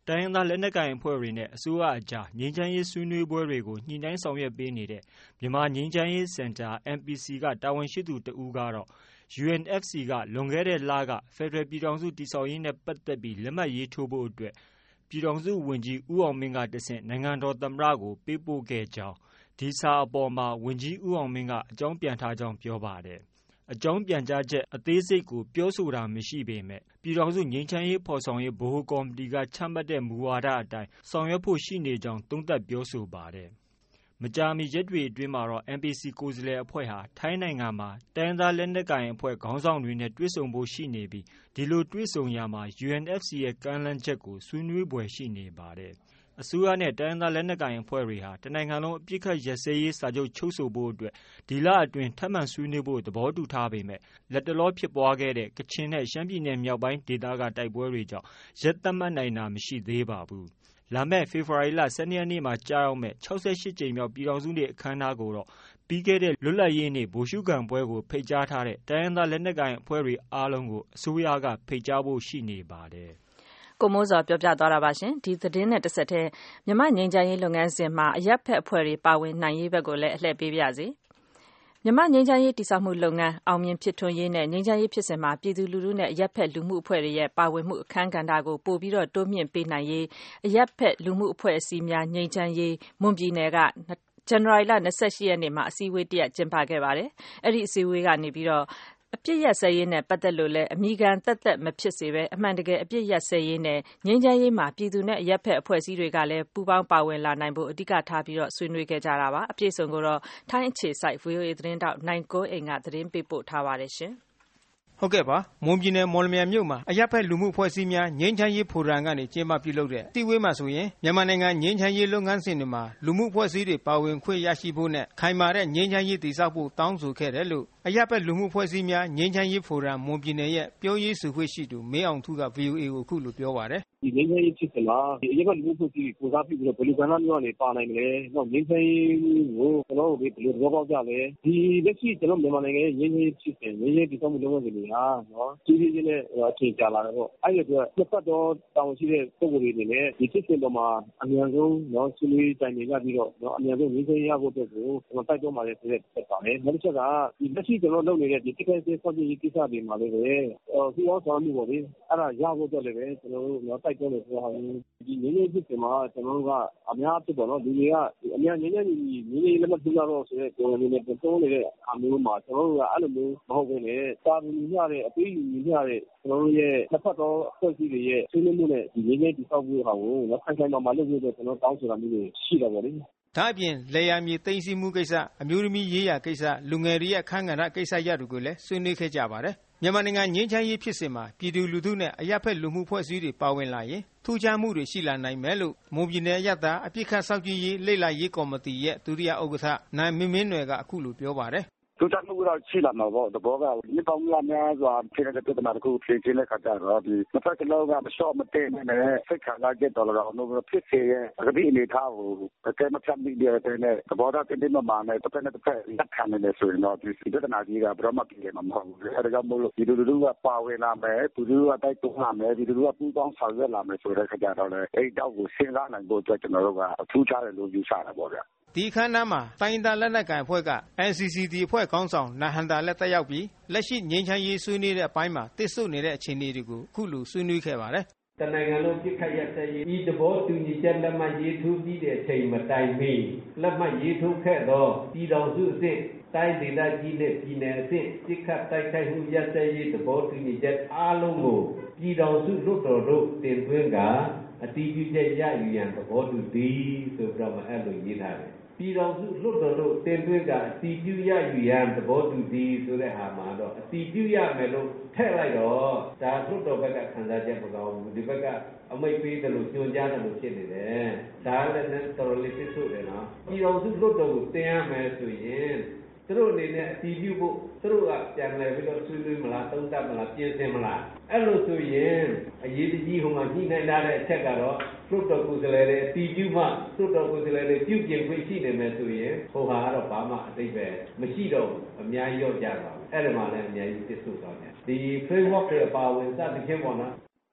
Speaker 7: တိုင်းရင်းသားလက်နက်ကိုင်အဖွဲ့တွေနဲ့အစိုးရအကြားငြိမ်းချမ်းရေးဆွေးနွေးပွဲတွေကိုညှိနှိုင်းဆောင်ရွက်ပေးနေတဲ့မြန်မာငြိမ်းချမ်းရေးစင်တာ M P C ကတာဝန်ရှိသူတဦးကတော့ U N F C ကလွန်ခဲ့တဲ့လကဖက်ဒရယ်ပြည်ထောင်စုတည်ဆောက်ရေးနဲ့ပတ်သက်ပြီးလက်မှတ်ရေးထိုးဖို့အတွက်ပြည်ထောင်စုဝန်ကြီးဦးအောင်မင်းကတဆင့်နိုင်ငံတော်သမ္မတကိုပေးပို့ခဲ့ကြောင်းဒီစာအပေါ်မှာဝန်ကြီးဦးအောင်မင်းကအကြောင်းပြန်ထားကြောင်းပြောပါတယ်။အကြောင်းပြန်ကြားချက်အသေးစိတ်ကိုပြောဆိုတာမရှိပေမဲ့ပြည်ထောင်စုငြိမ်းချမ်းရေးဖော်ဆောင်ရေးဗဟိုကော်မတီကချမှတ်တဲ့မူဝါဒအတိုင်းဆောင်ရွက်ဖို့ရှိနေကြောင်းသုံးသပ်ပြောဆိုပါတယ်။မကြာမီရက်တွေအတွင်းမှာတော့ M P C ကိုယ်စားလှယ်အဖွဲ့ဟာထိုင်းနိုင်ငံမှာတိုင်းသားလက်နက်ကိုင်အဖွဲ့ခေါင်းဆောင်တွေနဲ့တွေ့ဆုံဖို့ရှိနေပြီးဒီလိုတွေ့ဆုံရမှာ U N F C ရဲ့ကမ်းလှမ်းချက်ကိုဆွေးနွေးပွဲရှိနေပါတယ်။အစိုးရနဲ့တိုင်းသားလက်နက်ကိုင်အဖွဲ့တွေဟာတနိုင်ငံလုံးအပြစ်ခတ်ရစဲရေးစာချုပ်ချုပ်ဆိုဖို့အတွက်ဒီလအတွင်းထပ်မံဆွေးနွေးဖို့သဘောတူထားပေမဲ့လက်တလောဖြစ်ပွားခဲ့တဲ့ကချင်နဲ့ရှမ်းပြည်နယ်မြောက်ပိုင်းဒေသကတိုက်ပွဲတွေကြောင့်ရက်သတ်မှတ်နိုင်တာမရှိသေးပါဘူး။လာမယ့်ဖေဖော်ဝါရီလ၁၂ရက်နေ့မှာကြာရောက်မဲ့၆၈ကြိမ်မြောက်ပြည်ထောင်စုနေ့အခမ်းအနားကိုတော့ပြီးခဲ့တဲ့လွတ်လပ်ရေးနေ့ဗိုလ်ရှုခံပွဲကိုဖိတ်ကြားထားတဲ့တိုင်းရင်းသားလက်နက်ကိုင်အဖွဲ့တွေအားလုံးကိုအစိုးရကဖိတ်ကြားဖို့ရှိနေပါတယ်။
Speaker 2: ကိုမိုးစော်ပြောပြသွားတာပါရှင်ဒီသတင်းနဲ့တစ်ဆက်တည်းမြန်မာငြိမ်းချမ်းရေးလုပ်ငန်းစဉ်မှာအရက်ဖက်အဖွဲ့တွေပါဝင်နိုင်ရေးဘက်ကိုလည်းအလှည့်ပေးပါရစေမြန်မာငြိမ်းချမ်းရေးတည်ဆောက်မှုလုပ်ငန်းအောင်မြင်ဖြစ်ထွန်းရေးနဲ့ငြိမ်းချမ်းရေးဖြစ်စဉ်မှာပြည်သူလူထုနဲ့အရက်ဖက်လူမှုအဖွဲ့တွေရဲ့ပါဝင်မှုအခမ်းကဏ္ဍကိုပို့ပြီးတော့တိုးမြင့်ပေးနိုင်ရေးအရက်ဖက်လူမှုအဖွဲ့အစည်းများငြိမ်းချမ်းရေးမွန်ပြည်နယ်ကဇန်နဝါရီလ၂၈ရက်နေ့မှာအစည်းအဝေးတရက်ကျင်းပခဲ့ပါတယ်အဲ့ဒီအစည်းအဝေးကနေပြီးတော့အပြစ်ရက်စဲရေးနဲ့ပတ်သက်လို့လည်းအမိခံသက်သက်မဖြစ်စေပဲအမှန်တကယ်အပြစ်ရက်စဲရေးနဲ့ငြိမ်းချမ်းရေးမှာပြည်သူနဲ့အရက်ဖက်အဖွဲ့အစည်းတွေကလည်းပူးပေါင်းပါဝင်လာနိုင်ဖို့အဓိကထားပြီးတော့ဆွေးနွေးခဲ့ကြတာပါအပြည့်စုံကိုတော့ထိုင်းအခြေစိုက် V O A သတင်းတောက်နိုင်ကိုအိမ်ကသတင်းပေးပို့ထားပါတယ်ရှင်
Speaker 8: ဟုတ်ကဲ့ပါမွန်ပြည်နယ်မော်လမြိုင်မြို့မှာအရက်ဖက်လူမှုအဖွဲ့အစည်းများငြိမ်းချမ်းရေးဖိုရမ်ကနေကျင်းပပြုလုပ်တဲ့တီဝေးမှာဆိုရင်မြန်မာနိုင်ငံငြိမ်းချမ်းရေးလုပ်ငန်းစဉ်တွေမှာလူမှုအဖွဲ့အစည်းတွေပါဝင်ခွင့်ရရှိဖို့နဲ့ခိုင်မာတဲ့ငြိမ်းချမ်းရေးတည်ဆောက်ဖို့တောင်းဆိုခဲ့တယ်လို့အရက်ဖက်လူမှုအဖွဲ့အစည်းများငြိမ်းချမ်းရေးဖိုရမ်မွန်ပြည်နယ်ရဲ့ပြောရေးဆိုခွင့်ရှိသူမင်းအောင်ထူးက V O A ကိုအခုလိုပြောပါတယ်
Speaker 9: ဒီငြိမ်းချမ်းရေးဖြစ်စဉ်မှာဒီအရက်ဖက်လူမှုအဖွဲ့အစည်းကိုစားပြုပြီးတော့ဘယ်လိုကဏ္ဍမျိုးကနေပါနိုင်မလဲ။နောက်ငြိမ်းချမ်းရေးကိုကျွန်တော်တို့ဘယ်လိုသဘောပေါက်ကြလဲ။ဒီလက်ရှိကျွန်တော်မြန်မာနိုင်ငံရဲ့ငြိမ်းချမ်းရေးဖြစ်စဉ်ငြိမ်းချမ်းရေးတည်ဆောက်မှုလုပ်ငန်းစဉ်တွေဟာနော်ကြီးကြီးကြီးနဲ့အချိန်ကြာလာတယ်ပေါ့။အဲ့ဒီအတွက်နှစ်ပတ်တော့တောင်းရှိတဲ့ပုံစံတွေနဲ့ဒီဖြစ်စဉ်ပေါ်မှာအများဆုံးနော်ဆွေးနွေးတိုင်ပင်ကြပြီးတော့နော်အများဆုံးငြိမ်းချမ်းရေးရဖို့အတွက်ကိုကျွန်တော်တိုက်တွန်းပါတယ်ဆိုတဲ့ဆက်ပါမယ်။နောက်တစ်ချက်ကဒီလက်ရှိကျွန်တော်လုပ်နေတဲ့ဒီတိကျတဲ့ဆောက်ရေးကိစ္စတွေမှာလည်းပဲဒီအောင်ဆောင်မှုပေါ့လေအဲ့ဒါရဖို့အတွက်လည်းပဲကျွန်တော်တို့နော်တိုက်တွန်းနေဆိုတာဒီငြိမ်းချမ်းရေးဖြစ်စဉ်မှာကျွန်တော်တို့ကအများအပြားပေါ့နော်လူတွေကအများငြိမ်းချမ်းရေးငြိမ်းချမ်းရေးလက်မှတ်ထိုးကြတော့ဆိုတဲ့ပုံစံမျိုးနဲ့တွန်းနေတဲ့အားမျိုးမှာကျွန်တော်တို့ကအဲ့လိုမျိုးမဟုတ်ဘဲနဲ့တာဝန်ယူရတဲ့အပေးယူရတဲ့ကျွန်တော်တို့ရဲ့တစ်ဖက်သောအဖွဲ့အစည်းတွေရဲ့ဆွေးနွေးမှုနဲ့ဒီငြိမ်းချမ်းရေးတည်ဆောက်ဖို့ဟာကိုနော်ခိုင်ခိုင်မာမာလုပ်ဖို့အတွက်ကျွန်တော်တောင်းဆိုတာမျိုးတွေရှိတာပေါ့လေ
Speaker 8: ဒါအပြင်လေယာမြေသိမ်းဆည်းမှုကိစ္စအမျိုးသမီးရေးရာကိစ္စလူငယ်တွေရဲ့အခမ်းကဏ္ဍကိစ္စရပ်တွေကိုလည်းဆွေးနွေးခဲ့ကြပါတယ်မြန်မာနိုင်ငံငြိမ်းချမ်းရေးဖြစ်စဉ်မှာပြည်သူလူထုနဲ့အရက်ဖက်လူမှုဖွဲ့စည်းတွေပါဝင်လာရင်ထူးခြားမှုတွေရှိလာနိုင်မယ်လို့မွန်ပြည်နယ်ရတာအပြစ်ခတ်စောင့်ကြည့်ရေးလေ့လာရေးကော်မတီရဲ့ဒုတိယဥက္ကဋ္ဌနိုင်မင်းမင်းနွယ်ကအခုလိုပြောပါတယ်
Speaker 4: သူတတ်မှုတော့ရှိလာမှာပေါ့တဘောကဒီပေါင်းများများစွာဖြစ်တဲ့ပြဿနာတခုဖြေရှင်းတဲ့ခါကျတော့ဒီတစ်ဖက်ကလောကမလျှော့မတည့်နဲ့စိတ်ခံစားချက်တော်တော်တော့ဖြစ်စေရဲ့အကတိအနေထားကိုတကယ်မဖြတ်မိတဲ့နဲ့သဘောထားတင်းတင်းမာမာနဲ့တစ်ဖက်နဲ့တစ်ဖက်လက်ခံနေတယ်ဆိုရင်တော့ဒီပြဿနာကြီးကဘယ်တော့မှပြည်မှာမဟုတ်ဘူးအဲဒါကြောင့်မို့လို့ဒီလူလူကပါဝင်လာမယ်ဒီလူကတိုက်တွန်းလာမယ်ဒီလူကပူးပေါင်းဆောင်ရွက်လာမယ်ဆိုတဲ့ခါကျတော့လေအဲ့တောက်ကိုစဉ်းစားနိုင်ဖို့အတွက်ကျွန်တော်တို့ကအထူးခြားတယ်လို့ယူဆတာပေါ့ဗျာ
Speaker 8: ဒီခန်းနာမှာတိုင်းသားလက်နက်ကိုင်အဖွဲ့က N C C T အဖွဲ့ခေါင်းဆောင်နဟန်တာလက်တက်ရောက်ပြီးလက်ရှိငြိမ်းချမ်းရေးဆွေးနွေးတဲ့အပိုင်းမှာတစ်ဆုတ်နေတဲ့အခြေအနေတွေကိုအခုလိုဆွေးနွေးခဲ့ပါတယ်
Speaker 10: တနိုင်ငံလုံးပြစ်ခတ်ရတဲ့ဤသဘောတူညီချက်လက်မှတ်ရေးထိုးပြီးတဲ့အချိန်မတိုင်မီလက်မှတ်ရေးထိုးခဲ့သောပြည်ထောင်စုအဆင့်တိုင်းဒေသကြီးနဲ့ပြည်နယ်အဆင့်ပြစ်ခတ်တိုက်ခိုက်မှုရတဲ့ရေးသဘောတူညီချက်အားလုံးကိုပြည်ထောင်စုလွှတ်တော်တို့တင်သွင်းကအတည်ပြုချက်ရယူရန်သဘောတူသည်ဆိုပြီးတော့အဲ့လိုရေးထားတယ်ပြည်တော်စုလွှတ်တော်တို့တင်သွင်းကအတည်ပြုရယူရန်သဘောတူသည်ဆိုတဲ့ဟာမှာတော့အတည်ပြုရမယ်လို့ထည့်လိုက်တော့ဒါလွှတ်တော်ဘက်ကခံစားချက်မကောင်းဘူးဒီဘက်ကအမိတ်ပေးတယ်လို့ညွှန်ကြားတယ်လို့ဖြစ်နေတယ်ဒါလည်းနဲ့တော်တော်လေးဖြစ်ဆိုတယ်နော်ပြည်တော်စုလွှတ်တော်ကိုတင်ရမယ်ဆိုရင်သူတို့အနေနဲ့အတည်ပြုဖို့သူတို့ကပြန်လဲပြီးတော့ဆွေးနွေးမလားသုံးသပ်မလားပြင်ဆင်မလားအဲ့လိုဆိုရင်အရေးကြီးဟိုမှာညှိနှိုင်းထားတဲ့အချက်ကတော့လွှတ်တော်ကိုယ်စားလှယ်တွေအတည်ပြုမှလွှတ်တော်ကိုယ်စားလှယ်တွေပြုပြင်ခွင့်ရှိနေမယ်ဆိုရင်ဟိုဟာကတော့ဘာမှအသိပဲမရှိတော့ဘူးအများကြီးရောက်ကြပါဘူးအဲ့ဒီမှာလည်းအများကြီးတစ်ဆုသွားတယ်ဒီ framework တွေအပါဝင်စသဖြင့်ပေါ့နော်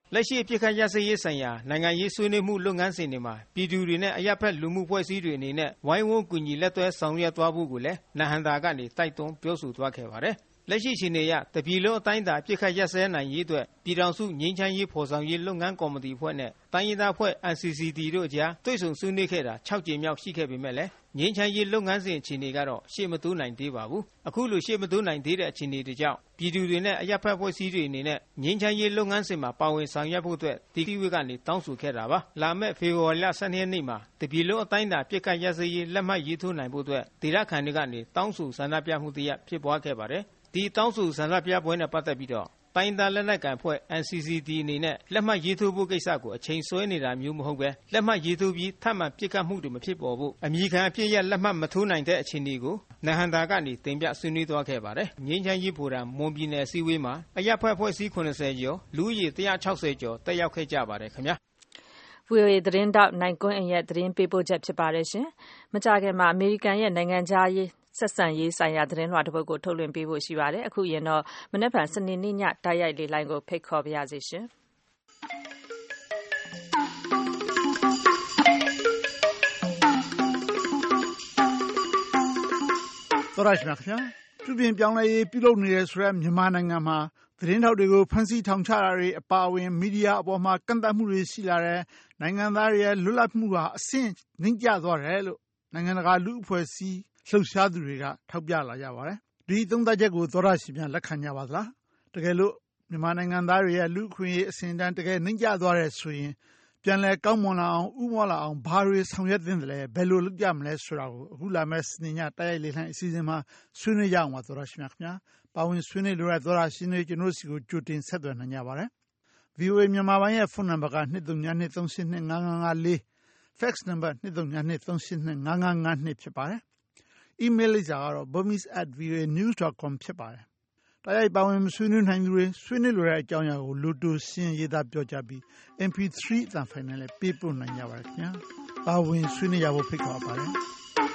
Speaker 8: လက်ရှိအဖြစ်ခတ်ရစရေးဆိုင်ရာနိုင်ငံရေးဆွေးနွေးမှုလုပ်ငန်းစဉ်တွေမှာပြည်သူတွေနဲ့အရပ်ဖက်လူမှုဖွဲ့စည်းတွေအနေနဲ့ဝိုင်းဝန်းကူညီလက်တွဲဆောင်ရွက်သွားဖို့ကိုလည်းနဟန္တာကနေတိုက်တွန်းပြောဆိုသွားခဲ့ပါတယ်။လက်ရှိအခြေအနေအရတပြည်လုံးအတိုင်းအတာအဖြစ်ခတ်ရစဲနိုင်ရေးအတွက်ပြည်ထောင်စုငြိမ်းချမ်းရေးဖော်ဆောင်ရေးလုပ်ငန်းကော်မတီဖွဲ့နဲ့တိုင်းရင်းသားဖွဲ့ N C C T တို့အကြားတွေ့ဆုံဆွေးနွေးခဲ့တာ၆ကြိမ်မြောက်ရှိခဲ့ပေမဲ့လည်းငြိမ်းချမ်းရေးလုပ်ငန်းစဉ်အခြေအနေကတော့ရှေ့မတိုးနိုင်သေးပါဘူး။အခုလိုရှေ့မတိုးနိုင်သေးတဲ့အခြေအနေတွေကြောင့်ပြည်သူတွေနဲ့အရပ်ဖက်ဖွဲ့စည်းတွေအနေနဲ့ငြိမ်းချမ်းရေးလုပ်ငန်းစဉ်မှာပါဝင်ဆောင်ရွက်ဖို့အတွက်ဒီကိစ္စကနေတောင်းဆိုခဲ့တာပါ။လာမယ့်ဖေဖော်ဝါရီလ၁၂ရက်နေ့မှာတပြည်လုံးအတိုင်းအတာပြစ်ခတ်ရစရေးလက်မှတ်ရေးထိုးနိုင်ဖို့အတွက်ဒေသခံတွေကနေတောင်းဆိုဆန္ဒပြမှုတရဖြစ်ပွားခဲ့ပါတယ်။ဒီတောင်းဆိုဆန္ဒပြပွဲနဲ့ပတ်သက်ပြီးတော့တိုင်းသားလက်နက်ကိုင်ဖွဲ့ N C C T အနေနဲ့လက်မှတ်ရေးထိုးဖို့ကိစ္စကိုအချိန်ဆွဲနေတာမျိုးမဟုတ်ပဲလက်မှတ်ရေးထိုးပြီးထပ်မံပြစ်ခတ်မှုတွေမဖြစ်ပေါ်ဖို့အမည်ခံအဖြစ်ရလက်မှတ်မထိုးနိုင်တဲ့အခြေအနေကိုနဟန္တာကနေတင်ပြဆွေးနွေးသွားခဲ့ပါတယ်။ငြိမ်းချမ်းရေးဖိုရမ်မွန်ပြည်နယ်အစည်းအဝေးမှာအရပ်ဖက်ဖွဲ့စည်း၇၀ကျော်လူဦးရေ၁၆၀ကျော်တက်ရောက်ခဲ့ကြပါတယ်ခင်ဗျာ
Speaker 2: ။ V O A သတင်းတောက်နိုင်ကွန်းအင်ရဲ့သတင်းပေးပို့ချက်ဖြစ်ပါတယ်ရှင်။မကြာခင်မှာအမေရိကန်ရဲ့နိုင်ငံခြားရေးဆက်ဆံရေးဆိုင်ရာသတင်းလွှာတစ်ပုဒ်ကိုထုတ်လွှင့်ပေးဖို့ရှိပါတယ်။အခုရင်တော့မနက်ဖြန်စနေနေ့ညတိုက်ရိုက်လေလိုင်းကိုဖိတ်ခေါ်ပါရစေရှင်။
Speaker 11: သောရရှိမြခင်ဗျာပြုပြင်ပြောင်းလဲရေးပြုလုပ်နေရဆိုတဲ့မြန်မာနိုင်ငံမှာသတင်းထောက်တွေကိုဖမ်းဆီးထောင်ချတာတွေအပါအဝင်မီဒီယာအပေါ်မှာကန့်သတ်မှုတွေရှိလာတဲ့နိုင်ငံသားတွေရဲ့လွတ်လပ်မှုဟာအဆင့်နှိမ့်ကျသွားတယ်လို့နိုင်ငံတကာလူ့အဖွဲ့အစည်းလှုပ်ရှားသူတွေကထောက်ပြလာကြပါတယ်။ဒီသုံးသပ်ချက်ကိုသောရရှိမြလက်ခံကြပါသလား။တကယ်လို့မြန်မာနိုင်ငံသားတွေရဲ့လူ့အခွင့်အရေးအဆင့်တန်းတကယ်နှိမ့်ကျသွားတယ်ဆိုရင်ပြန်လဲကောင်းမွန်လာအောင်ဥမွားလာအောင်ဘာတွေဆောင်ရွက်သင့်တယ်လဲဘယ်လိုလုပ်ကြမလဲဆိုတာကိုအခုလာမယ့်စနေညတိုက်ရိုက်လေလှိုင်းအစီအစဉ်မှာဆွေးနွေးကြအောင်ပါသောရရှိမြခင်ဗျာပါဝင်ဆွေးနွေးလိုတဲ့သောရရှိနေကျွန်တော်စီကိုကြိုတင်ဆက်သွယ်နိုင်ကြပါတယ်။ V O A မြန်မာပိုင်းရဲ့ဖုန်းနံပါတ်က၂၃၂၃၈၂၅၅၅၄ fax နံပါတ်၂၃၂၃၈၂၅၅၅၂ဖြစ်ပါတယ်။ email လိပ်စာကတော့ burmese at v o a news dot com ဖြစ်ပါတယ်။တိုက်ရိုက်ပါဝင်ဆွေးနွေးနိုင်သူတွေဆွေးနွေးလိုတဲ့အကြောင်းအရာကိုလိုတိုရှင်းရေးသားပြောကြပြီး M P three အသံဖိုင်နဲ့လည်းပေးပို့နိုင်ကြပါတယ်ခင်ဗျာ။ပါဝင်ဆွေးနွေးကြဖို့ဖိတ်ခေါ်ပါတယ်။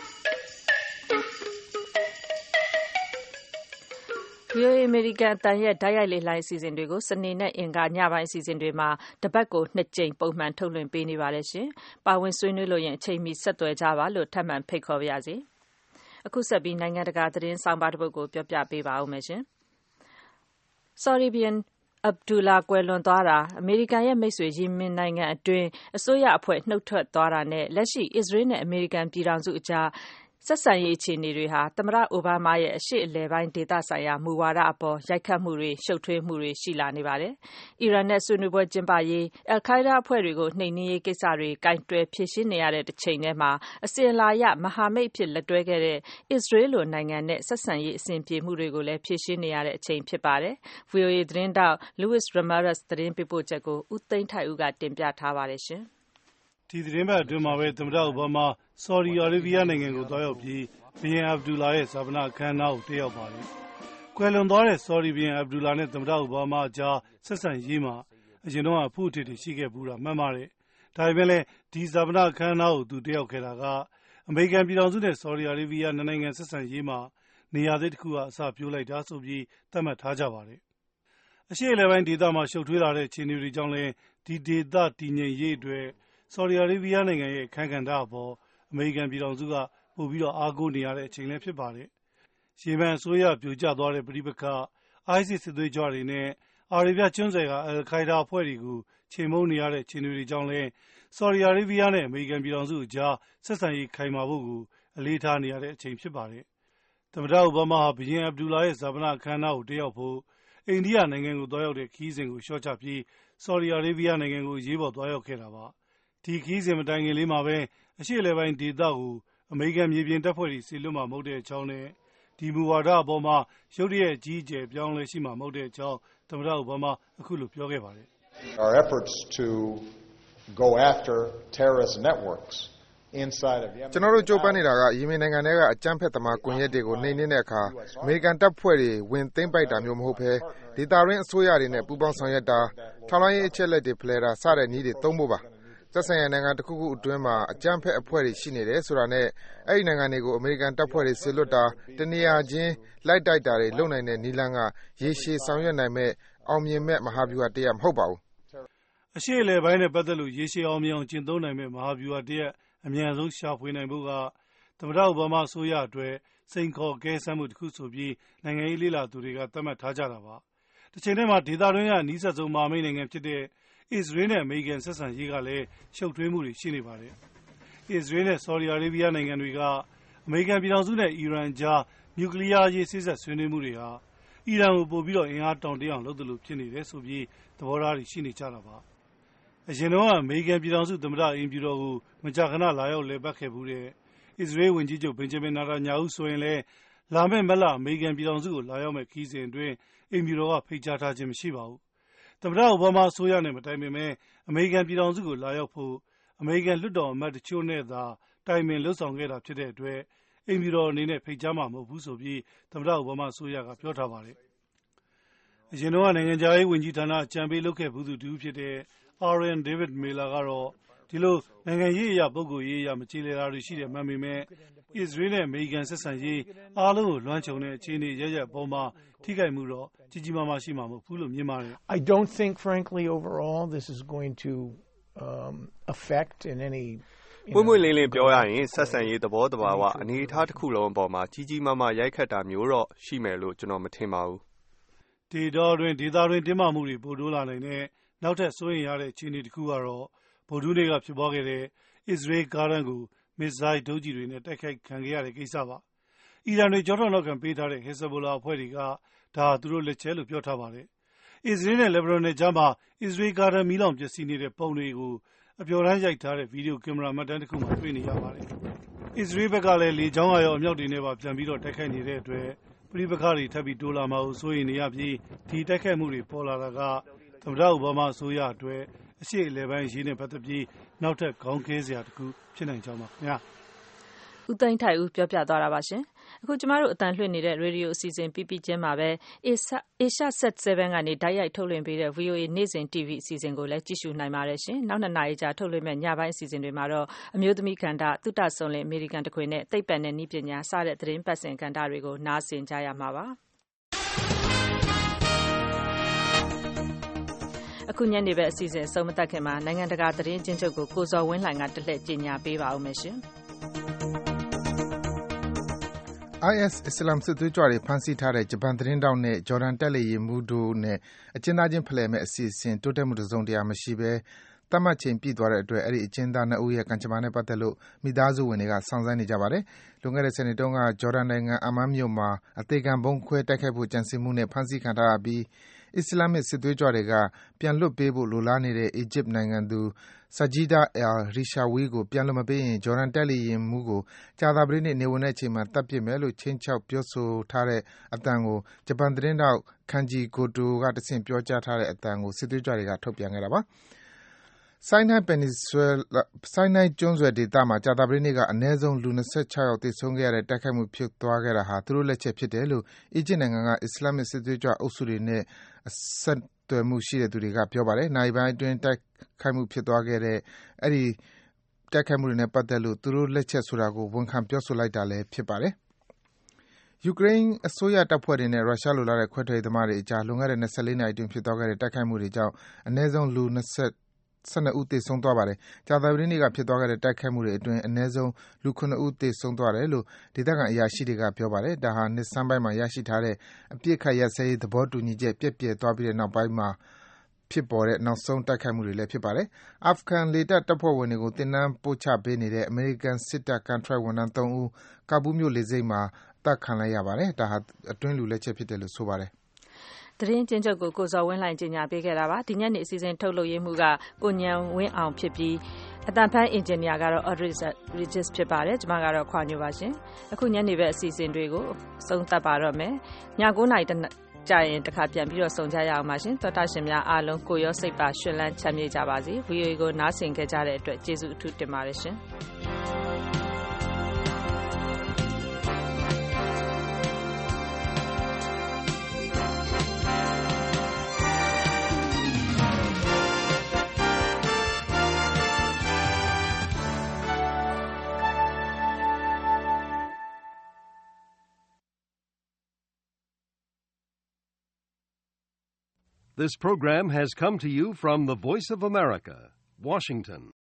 Speaker 2: V O A အမေရိကန်အသံရဲ့တိုက်ရိုက်လေလှိုင်းအစီအစဉ်တွေကိုစနေနဲ့အင်္ဂါညပိုင်းအစီအစဉ်တွေမှာတပတ်ကိုနှစ်ကြိမ်ပုံမှန်ထုတ်လွှင့်ပေးနေပါတယ်ရှင်။ပါဝင်ဆွေးနွေးလို့ရင်အချိန်မီဆက်သွယ်ကြပါလို့ထပ်မံဖိတ်ခေါ်ပါရစေ။အခုဆက်ပြီးနိုင်ငံတကာသတင်းဆောင်ပါတစ်ပုဒ်ကိုပြောပြပေးပါဦးမယ်ရှင်။ Saudi Bin Abdullah ကွယ်လွန်သွားတာအမေရိကန်ရဲ့မိတ်ဆွေယီမင်နိုင်ငံအတွင်းအစိုးရအဖွဲ့နှုတ်ထွက်သွားတာနဲ့လက်ရှိအစ္စရေးနဲ့အမေရိကန်ပြည်ထောင်စုအကြားဆက်ဆံရေးအခြေအနေတွေဟာသမ္မတအိုဘားမားရဲ့အရှေ့အလယ်ပိုင်းဒေသဆိုင်ရာမူဝါဒအပေါ်ရိုက်ခတ်မှုတွေရှုပ်ထွေးမှုတွေရှိလာနေပါတယ်။အီရန်နဲ့ဆွေးနွေးပွဲကျင်းပရေးအယ်လ်ခိုင်းဒါးအဖွဲ့တွေကိုနှိမ်နင်းရေးကိစ္စတွေကင်တွယ်ဖြေရှင်းနေရတဲ့တစ်ချိန်တည်းမှာအစဉ်အလာအရမဟာမိတ်အဖြစ်လက်တွဲခဲ့တဲ့အစ္စရေးလိုနိုင်ငံနဲ့ဆက်ဆံရေးအဆင်ပြေမှုတွေကိုလည်းဖြေရှင်းနေရတဲ့အချိန်ဖြစ်ပါတယ်။ V O A သတင်းတောက် Luis Ramirez သတင်းပေးပို့ချက်ကိုဦးသိန်းထိုက်ဦးကတင်ပြထားပါတယ်ရှင်။
Speaker 12: ဒီသတင်းပတ်အတွင်းမှာပဲသမ္မတအိုဘားမားဆော်ဒီအာရေးဗီးယားနိုင်ငံကိုသွားရောက်ပြီးဘုရင်အဗ်ဒူလာရဲ့ဇာပနအခမ်းအနားကိုတက်ရောက်ပါတယ်။ကွယ်လွန်သွားတဲ့ဆော်ဒီဘုရင်အဗ်ဒူလာနဲ့သမ္မတအိုဘားမားအကြားဆက်ဆံရေးမှာအရင်တော့အဖို့အထစ်တွေရှိခဲ့ဘူးတာမှန်ပါတယ်။ဒါပေမဲ့လည်းဒီဇာပနအခမ်းအနားကိုသူတက်ရောက်ခဲ့တာကအမေရိကန်ပြည်ထောင်စုနဲ့ဆော်ဒီအာရေးဗီးယားနှစ်နိုင်ငံဆက်ဆံရေးမှာနေရာသစ်တစ်ခုကအစပြိုးလိုက်တာဆိုပြီးသတ်မှတ်ထားကြပါတယ်။အရှေ့အလယ်ပိုင်းဒေသမှာရှုပ်ထွေးလာတဲ့အခြေအနေတွေကြောင့်လည်းဒီဒေသတည်ငြိမ်ရေးအတွက်ဆော်ဒီအာရေးဗီးယားနိုင်ငံရဲ့အခမ်းကဏ္ဍအပေါ်အမေရိကန်ပြည်ထောင်စုကပို့ပြီးတော့အားကိုးနေရတဲ့အချိန်လည်းဖြစ်ပါတယ်။ရှေ့ပိုင်းအစိုးရပြိုကျသွားတဲ့ပြည်ပခါ ISIS စစ်သွေးကြွတွေနဲ့အာရေဗျကျွန်းဆွယ်ကအယ်လ်ခိုင်းဒါးအဖွဲ့တွေကိုချိန်မုံနေရတဲ့ခြေတွေကြောင့်လည်းဆော်ဒီအာရေးဗီးယားနဲ့အမေရိကန်ပြည်ထောင်စုအကြားဆက်ဆံရေးခိုင်မာဖို့ကိုအလေးထားနေရတဲ့အချိန်ဖြစ်ပါတယ်။သမ္မတအိုဘားမားဟာဘုရင်အဗ်ဒူလာရဲ့ဇာပနအခမ်းအနားကိုတက်ရောက်ဖို့အိန္ဒိယနိုင်ငံကိုသွားရောက်တဲ့ခရီးစဉ်ကိုလျှော့ချပြီးဆော်ဒီအာရေးဗီးယားနိုင်ငံကိုရေးပေါ်သွားရောက်ခဲ့တာပါ။ဒီခရီးစဉ်မတိုင်ခင်လေးမှာပဲအရှေ့အလယ်ပိုင်းဒေသကိုအမေရိကန်မြေပြင်တပ်ဖွဲ့တွေဆီလွတ်မှာမဟုတ်တဲ့အကြောင်းနဲ့ဒီမူဝါဒအပေါ်မှာရုတ်တရက်ကြီးကျယ်ပြောင်းလဲရှိမှာမဟုတ်တဲ့အကြောင်းသမ္မတအိုဘားမားအခုလိုပြောခဲ့ပါတယ်။
Speaker 13: Our efforts to go after terrorist networks inside of Yemen
Speaker 3: ကျွန်တော်တို့ကြိုးပမ်းနေတာကယီမင်နိုင်ငံထဲကအကြမ်းဖက်သမားကွန်ရက်တွေကိုနှိမ်နင်းတဲ့အခါအမေရိကန်တပ်ဖွဲ့တွေဝင်သိမ်းပိုက်တာမျိုးမဟုတ်ဘဲဒေသတွင်းအစိုးရတွေနဲ့ပူးပေါင်းဆောင်ရွက်တာထောက်လှမ်းရေးအချက်အလက်တွေဖလှယ်တာစတဲ့နည်းတွေသုံးဖို့ပါသက်ဆိုင်ရာနိုင်ငံတစ်ခုခုအတွင်းမှာအကြမ်းဖက်အဖွဲ့တွေရှိနေတယ်ဆိုတာနဲ့အဲ့ဒီနိုင်ငံတွေကိုအမေရိကန်တပ်ဖွဲ့တွေဆီလွတ်တာတနေရာချင်းလိုက်တိုက်တာတွေလုပ်နိုင်တဲ့နည်းလမ်းကရေရှည်ဆောင်ရွက်နိုင်မဲ့အောင်မြင်မဲ့မဟာဗျူဟာတရမဟုတ်ပါဘူး
Speaker 12: အရှိအလေပိုင်းနဲ့ပတ်သက်လို့ရေရှည်အောင်မြောင်ကျင့်သုံးနိုင်မဲ့မဟာဗျူဟာတရက်အမြန်ဆုံးရှာဖွေနိုင်ဖို့ကသမ္မတအိုဘားမားအစိုးရအတွက်စိန်ခေါ်ကဲဆန်းမှုတစ်ခုဆိုပြီးနိုင်ငံရေးလေ့လာသူတွေကသတ်မှတ်ထားကြတာပါ။တစ်ချိန်တည်းမှာဒေသတွင်းကအနီးစပ်ဆုံးမဟာမိတ်နိုင်ငံဖြစ်တဲ့အစ္စရေးနဲ့အမေရိကန်ဆက်ဆံရေးကလည်းရှုပ်ထွေးမှုတွေရှိနေပါတယ်။အစ္စရေးနဲ့ဆော်ဒီအာရေဗျနိုင်ငံတွေကအမေရိကန်ပြည်ထောင်စုနဲ့အီရန်ကြားနျူကလ িয়ার ရေးစစ်ဆက်ဆွေးနွေးမှုတွေဟာအီရန်ကိုပို့ပြီးတော့အင်အားတောင့်တင်းအောင်လုပ်တယ်လို့ဖြစ်နေတယ်ဆိုပြီးသဘောထားတွေရှိနေကြတာပါ။အရင်တော့အမေရိကန်ပြည်ထောင်စုသမ္မတအိမ်ဖြူတော်ကိုမကြာခဏလာရောက်လည်ပတ်ခဲ့မှုတဲ့အစ္စရေးဝန်ကြီးချုပ်ဘင်ဂျမင်နာတာညာဟုဆိုရင်လည်းလာမယ့်မလအမေရိကန်ပြည်ထောင်စုကိုလာရောက်မဲ့ခီးစဉ်အတွင်းအိမ်ဖြူတော်ကဖိတ်ကြားထားခြင်းမရှိပါဘူး။သမ္မတအိုဘားမားအစိုးရနဲ့မတိုင်ပင်ပဲအမေရိကန်ပြည်ထောင်စုကိုလာရောက်ဖို့အမေရိကန်လွှတ်တော်အမတ်တချို့နဲ့သာတိုင်ပင်လှုပ်ဆောင်ခဲ့တာဖြစ်တဲ့အတွက်အိမ်ဖြူတော်အနေနဲ့ဖိတ်ကြားမှာမဟုတ်ဘူးဆိုပြီးသမ္မတအိုဘားမားအစိုးရကပြောထားပါတယ်။အရင်တော့နိုင်ငံခြားရေးဝန်ကြီးဌာနအကြံပေးလုပ်ခဲ့ဘူးသူတူဖြစ်တဲ့ Aaron David Miller ကတော့ဒီလိုနိုင်ငံရေးအရာပုဂ္ဂိုလ်ရေးအရာမကြေလည်တာတွေရှိတယ်မှန်ပေမဲ့အစ္စရေးနဲ့အမေရိကန်ဆက်ဆံရေးအားလုံးကိုလွှမ်းခြုံတဲ့အခြေအနေရရပေါ်မှာထိခိုက်မှုတော့ကြီးကြီးမားမားရှိမှာမဟုတ်ဘူးလို့မြင်ပါတယ်။
Speaker 14: I don't think frankly overall this is going to um, affect in any
Speaker 15: ပွင့်ပွင့်လင်းလင်းပြောရရင်ဆက်ဆံရေးသဘောတဘာဝအနေအထားတစ်ခုလုံးအပေါ်မှာကြီးကြီးမားမားရိုက်ခတ်တာမျိုးတော့ရှိမယ်လို့ကျွန်တော်မထင်ပါဘူး
Speaker 12: ။ဒေသတွင်းဒေသတွင်းတင်းမာမှုတွေပိုတိုးလာနိုင်တဲ့နောက်ထပ်စိုးရိမ်ရတဲ့အခြေအနေတစ်ခုကတော့ဗုဒ္ဓဟူးနေ့ကဖြစ်ပွားခဲ့တဲ့အစ္စရေးကားတန်းကိုမစ်ဇိုင်းဒုံးကျည်တွေနဲ့တိုက်ခိုက်ခံခဲ့ရတဲ့ကိစ္စပါ။အီရန်တွေကြောထောက်နောက်ခံပေးထားတဲ့ဟက်ဇ်ဘိုလာအဖွဲ့တွေကဒါသူတို့လက်ချက်လို့ပြောထားပါတယ်။အစ္စရေးနဲ့လက်ဘနွန်နဲ့ကြားမှာအစ္စရေးကားတန်းမီးလောင်ပျက်စီးနေတဲ့ပုံတွေကိုအပျော်တမ်းရိုက်ထားတဲ့ဗီဒီယိုကင်မရာမှတ်တမ်းတစ်ခုမှတွေ့နေရပါတယ်။အစ္စရေးဘက်ကလည်းလေကြောင်းအရောအမြောက်တွေနဲ့ပါပြန်ပြီးတော့တိုက်ခိုက်နေတဲ့အတွက်ပဋိပက္ခတွေထပ်ပြီးတိုးလာမှာကိုစိုးရိမ်နေရပြီးဒီတိုက်ခိုက်မှုတွေပေါ်လာတာကသမ္မတအိုဘားမားအစိုးရအတွက်အရှိအလဲပိုင်းရေးနဲ့ပတ်သက်ပြီးနောက်ထပ်ခေါင်းခဲစရာတစ်ခုဖြစ်နိုင်ကြောင်းပါခင်ဗျာ
Speaker 2: ။ဦးသိန်းထိုက်ဦးပြောပြသွားတာပါရှင်။အခုကျမတို့အတန်လွှင့်နေတဲ့ရေဒီယိုအစီအစဉ်ပြီးပြီးချင်းမှာပဲ Asia Set 7ကနေဓာတ်ရိုက်ထုတ်လွှင့်ပေးတဲ့ ဗွီအိုအေ နေ့စဉ် တီဗီ အစီအစဉ်ကိုလည်းကြည့်ရှုနိုင်ပါတယ်ရှင်။နောက်နှစ်နာရီကြာထုတ်လွှင့်မဲ့ညပိုင်းအစီအစဉ်တွေမှာတော့အမျိုးသမီးကဏ္ဍသုတဆုံလင်အမေရိကန်တခွေနဲ့သိပ္ပံနဲ့နည်းပညာစတဲ့သတင်းပတ်စဉ်ကဏ္ဍတွေကိုနားဆင်ကြရမှာပါ။အခုညနေပဲအစီအစဉ်ဆုံးမသက်ခင်မှာနိုင်ငံတကာသတင်းချင်းချုပ်ကိုကိုဇော်ဝင်းလှိုင်ကတလှည့်ကြေညာပေးပါဦးမယ်ရှင်။
Speaker 3: I S အစ္စလာမ်စစ်သွေးကြွတွေဖမ်းဆီးထားတဲ့ဂျပန်သတင်းတောက်နဲ့ဂျော်ဒန်တက်လေယာဉ်မှူးတို့နဲ့အကျဉ်းသားချင်းဖလှယ်မဲ့အစီအစဉ်တိုးတက်မှုတစုံတရာမရှိဘဲသတ်မှတ်ချိန်ပြည့်သွားတဲ့အတွက်အဲဒီအကျဉ်းသားနှစ်ဦးရဲ့ကံကြမ္မာနဲ့ပတ်သက်လို့မိသားစုဝင်တွေကစောင့်ဆိုင်းနေကြပါတယ်။လွန်ခဲ့တဲ့ဆယ်နှစ်တုန်းကဂျော်ဒန်နိုင်ငံအမန်မြို့မှာအသေခံဗုံးခွဲတိုက်ခိုက်ဖို့ကြံစည်မှုနဲ့ဖမ်းဆီးခံထားရပြီးအစ္စလာမစ်စစ်သွေးကြွတွေကပြန်လွှတ်ပေးဖို့လိုလားနေတဲ့အီဂျစ်နိုင်ငံသူ Sajida al-Rishawi ကိုပြန်လွှတ်မပေးရင်ဂျော်ဒန်တက်လေယာဉ်မှူးကိုကြာသပတေးနေ့နေဝင်တဲ့အချိန်မှာသတ်ပစ်မယ်လို့ခြိမ်းခြောက်ပြောဆိုထားတဲ့အသံကိုဂျပန်သတင်းထောက် Kenji Goto ကတဆင့်ပြောကြားထားတဲ့အသံကိုစစ်သွေးကြွတွေကထုတ်ပြန်ခဲ့တာပါ။ ဆိုင်းနိုင်း Peninsula ဆိုင်းနိုင်းကျွန်းဆွယ်ဒေသမှာကြာသပတေးနေ့ကအနည်းဆုံးလူ၂၆ယောက်သေဆုံးခဲ့ရတဲ့တိုက်ခိုက်မှုဖြစ်သွားခဲ့တာဟာသူတို့လက်ချက်ဖြစ်တယ်လို့အီဂျစ်နိုင်ငံကအစ္စလာမစ်စစ်သွေးကြွအုပ်စုတွေနဲ့ဆက်သွယ်မှုရှိသူတွေကပြောပါတယ်။နာရီပိုင်းအတွင်းတိုက်ခိုက်မှုဖြစ်သွားခဲ့တဲ့အဲဒီတိုက်ခိုက်မှုတွေနဲ့ပတ်သက်လို့သူတို့လက်ချက်ဆိုတာကိုဝန်ခံပြောဆိုလိုက်တာလည်းဖြစ်ပါတယ်။ယူကရိန်းအစိုးရတပ်ဖွဲ့တွေနဲ့ရုရှားလိုလားတဲ့ခွဲထွက်ရေးသမားတွေအကြားလွန်ခဲ့တဲ့၂၄နာရီအတွင်းဖြစ်သွားခဲ့တဲ့တိုက်ခိုက်မှုတွေကြောင့်အနည်းဆုံးလူ၂၁၂ဦးသေဆုံးသွားပါတယ်။ကြာသပတေးနေ့ကဖြစ်သွားခဲ့တဲ့တိုက်ခိုက်မှုတွေအတွင်းအနည်းဆုံးလူ၇ဦးသေဆုံးသွားတယ်လို့ဒေသခံအရာရှိတွေကပြောပါတယ်။ဒါဟာနှစ်ဆန်းပိုင်းမှာရရှိထားတဲ့အပစ်အခတ်ရပ်စဲရေးသဘောတူညီချက်ပျက်ပြယ်သွားပြီးတဲ့နောက်ပိုင်းမှာဖြစ်ပေါ်တဲ့နောက်ဆုံးတိုက်ခိုက်မှုတွေလည်းဖြစ်ပါတယ်။အာဖဂန်လေတပ်တပ်ဖွဲ့ဝင်တွေကိုသင်တန်းပို့ချပေးနေတဲ့အမေရိကန်စစ်တပ်ကန်ထရိုက်ဝန်ထမ်း၃ဦးကာဘူးမြို့လေဆိပ်မှာအသတ်ခံလိုက်ရပါတယ်။ဒါဟာအတွင်းလူလက်ချက်ဖြစ်တယ်လို့ဆိုပါတယ်။
Speaker 2: သတင်းချင်းချုပ်ကိုကိုဇော်ဝင်းလှိုင်ကြေညာပေးခဲ့တာပါဒီညနေအစီအစဉ်ထုတ်လုပ်ရေးမှုကကိုညံဝင်းအောင်ဖြစ်ပြီးအတန်ဖန်အင်ဂျင်နီယာကတော့ Audrey Regis ဖြစ်ပါတယ်ကျွန်မကတော့ခွာညိုပါရှင်အခုညနေပဲအစီအစဉ်တွေကိုဆုံးသက်ပါတော့မယ်ည၉နာရီကြာရင်တခါပြန်ပြီးတော့ဆုံကြရအောင်ပါရှင်သောတာရှင်များအားလုံးကိုရောစိတ်ပါရှင်လန်းချမ်းမြေ့ကြပါစေ ဗွီအိုအေ ကိုနားဆင်ကြတဲ့အတွက်ကျေးဇူးအထူးတင်ပါတယ်ရှင်
Speaker 1: This program has come to you from the Voice of America, Washington.